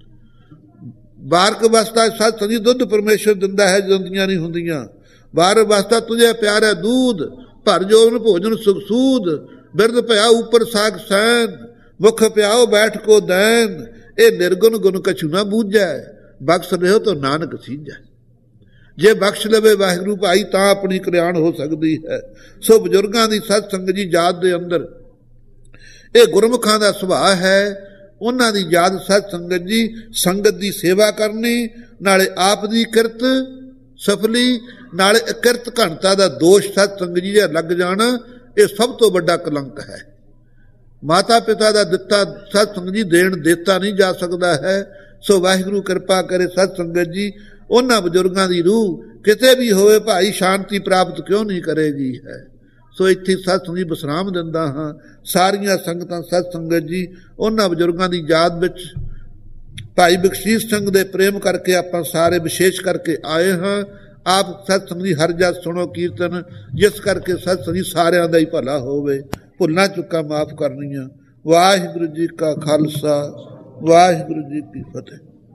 Speaker 1: ਬਾਰਕ ਅਵਸਥਾ ਸਤ ਸੰਜੀ ਦੁੱਧ ਪਰਮੇਸ਼ਰ ਦਿੰਦਾ ਹੈ, ਦਿੰਦੀਆਂ ਨਹੀਂ ਹੁੰਦੀਆਂ। ਬਾਰ ਅਵਸਥਾ ਤੁਝੇ ਪਿਆਰਾ ਦੂਧ, ਭਰ ਜੋਨ ਭੋਜਨ ਸੁਖ ਸੂਦ। ਬਿਰਦ ਭਇਆ ਉੱਪਰ ਸਾਗ ਸੈਨ, ਮੁਖ ਪਿਆਓ ਬੈਠ ਕੋ ਦੈਨ। ਇਹ ਨਿਰਗੁਣ ਗੁਣ ਕਛੂ ਨਾ ਬੂਝੈ, ਬਖਸ਼ ਲਿਓ ਤਾਂ ਨਾਨਕ ਸੀਝੈ। ਜੇ ਬਖਸ਼ ਲਵੇ ਵਾਹਿਗੁਰੂ ਭਾਈ ਤਾਂ ਆਪਣੀ ਕਲਿਆਣ ਹੋ ਸਕਦੀ ਹੈ। ਸੋ ਬਜ਼ੁਰਗਾਂ ਦੀ ਸਤ ਸੰਗਤ ਜੀ ਯਾਦ ਦੇ ਅੰਦਰ ਇਹ ਗੁਰਮੁਖਾਂ ਦਾ ਸੁਭਾਅ ਹੈ। ਉਹਨਾਂ ਦੀ ਯਾਦ ਸਤ ਸੰਗਤ ਜੀ, ਸੰਗਤ ਦੀ ਸੇਵਾ ਕਰਨੀ, ਨਾਲੇ ਆਪ ਦੀ ਕਿਰਤ ਸਫਲੀ, ਨਾਲੇ ਅਕਿਰਤ ਘਣਤਾ ਦਾ ਦੋਸ਼ ਸਤ ਸੰਗਤ ਜੀ ਲੱਗ ਜਾਣਾ, ਇਹ ਸਭ ਤੋਂ ਵੱਡਾ ਕਲੰਕ ਹੈ। ਮਾਤਾ ਪਿਤਾ ਦਾ ਦਿੱਤਾ ਸਤ ਸੰਗਤ ਜੀ ਦੇਣ ਦਿੱਤਾ ਨਹੀਂ ਜਾ ਸਕਦਾ ਹੈ। ਸੋ ਵਾਹਿਗੁਰੂ ਕਿਰਪਾ ਕਰੇ ਸਤ ਸੰਗਤ ਜੀ, ਉਹਨਾਂ ਬਜ਼ੁਰਗਾਂ ਦੀ ਰੂਹ ਕਿਤੇ ਵੀ ਹੋਵੇ ਭਾਈ ਸ਼ਾਂਤੀ ਪ੍ਰਾਪਤ ਕਿਉਂ ਨਹੀਂ ਕਰੇਗੀ ਹੈ। ਸੋ ਇੱਥੇ ਸਤ ਸੰਗਤ ਜੀ ਵਿਸਰਾਮ ਦਿੰਦਾ ਹਾਂ। ਸਾਰੀਆਂ ਸੰਗਤਾਂ ਸਤ ਸੰਗਤ ਜੀ ਉਹਨਾਂ ਬਜ਼ੁਰਗਾਂ ਦੀ ਯਾਦ ਵਿੱਚ ਭਾਈ ਬਖਸ਼ੀਸ਼ ਸਿੰਘ ਦੇ ਪ੍ਰੇਮ ਕਰਕੇ ਆਪਾਂ ਸਾਰੇ ਵਿਸ਼ੇਸ਼ ਕਰਕੇ ਆਏ ਹਾਂ। ਆਪ ਸਤ ਸੰਗਤ ਜੀ ਹਰ ਜਸ ਸੁਣੋ ਕੀਰਤਨ, ਜਿਸ ਕਰਕੇ ਸਤ ਸੰਗਤ ਜੀ ਸਾਰਿਆਂ ਦਾ ਹੀ ਭਲਾ ਹੋਵੇ। ਭੁੱਲਾਂ ਚੁੱਕਾਂ ਮਾਫ ਕਰਨੀਆਂ। ਵਾਹਿਗੁਰੂ ਜੀ ਕਾ ਖਾਲਸਾ, ਵਾਹਿਗੁਰੂ ਜੀ ਕੀ ਫਤਿਹ।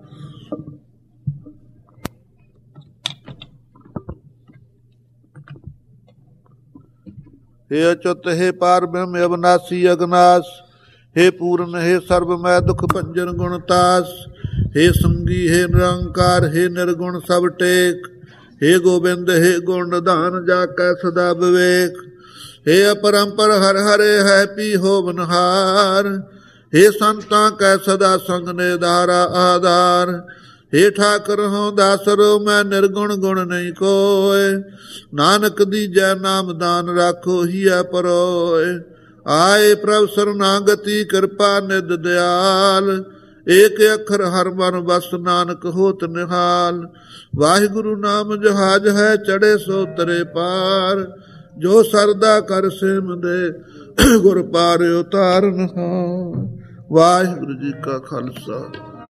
Speaker 1: हे अच्युत हे पार ब्रह्म अविनाशी अगनाश, हे पूर्ण हे सर्वमय दुख भंजन गुणतास। हे संगी हे निरंकार हे निर्गुण सब टेक। हे गोबिंद हे गुण निधान जाकै सदा विवेक। हे अपरंपर हर हरे है पी हो बनहार। हे संतां कै सदा संग निधारा आधार। हे ठाकर हो दासरो मैं निर्गुण गुण नहीं कोय। नानक दीजै नाम दान राखो हिया परोय। आए प्रभ शरणागति कृपा निध दयाल। एक अखर हर मन बस नानक होत निहाल। वाहिगुरु नाम जहाज है चढ़े सो तरे पार। जो सरदा कर सिम दे गुर पार उतार नहार। ਵਾਹਿਗੁਰੂ ਜੀ ਕਾ ਖਾਲਸਾ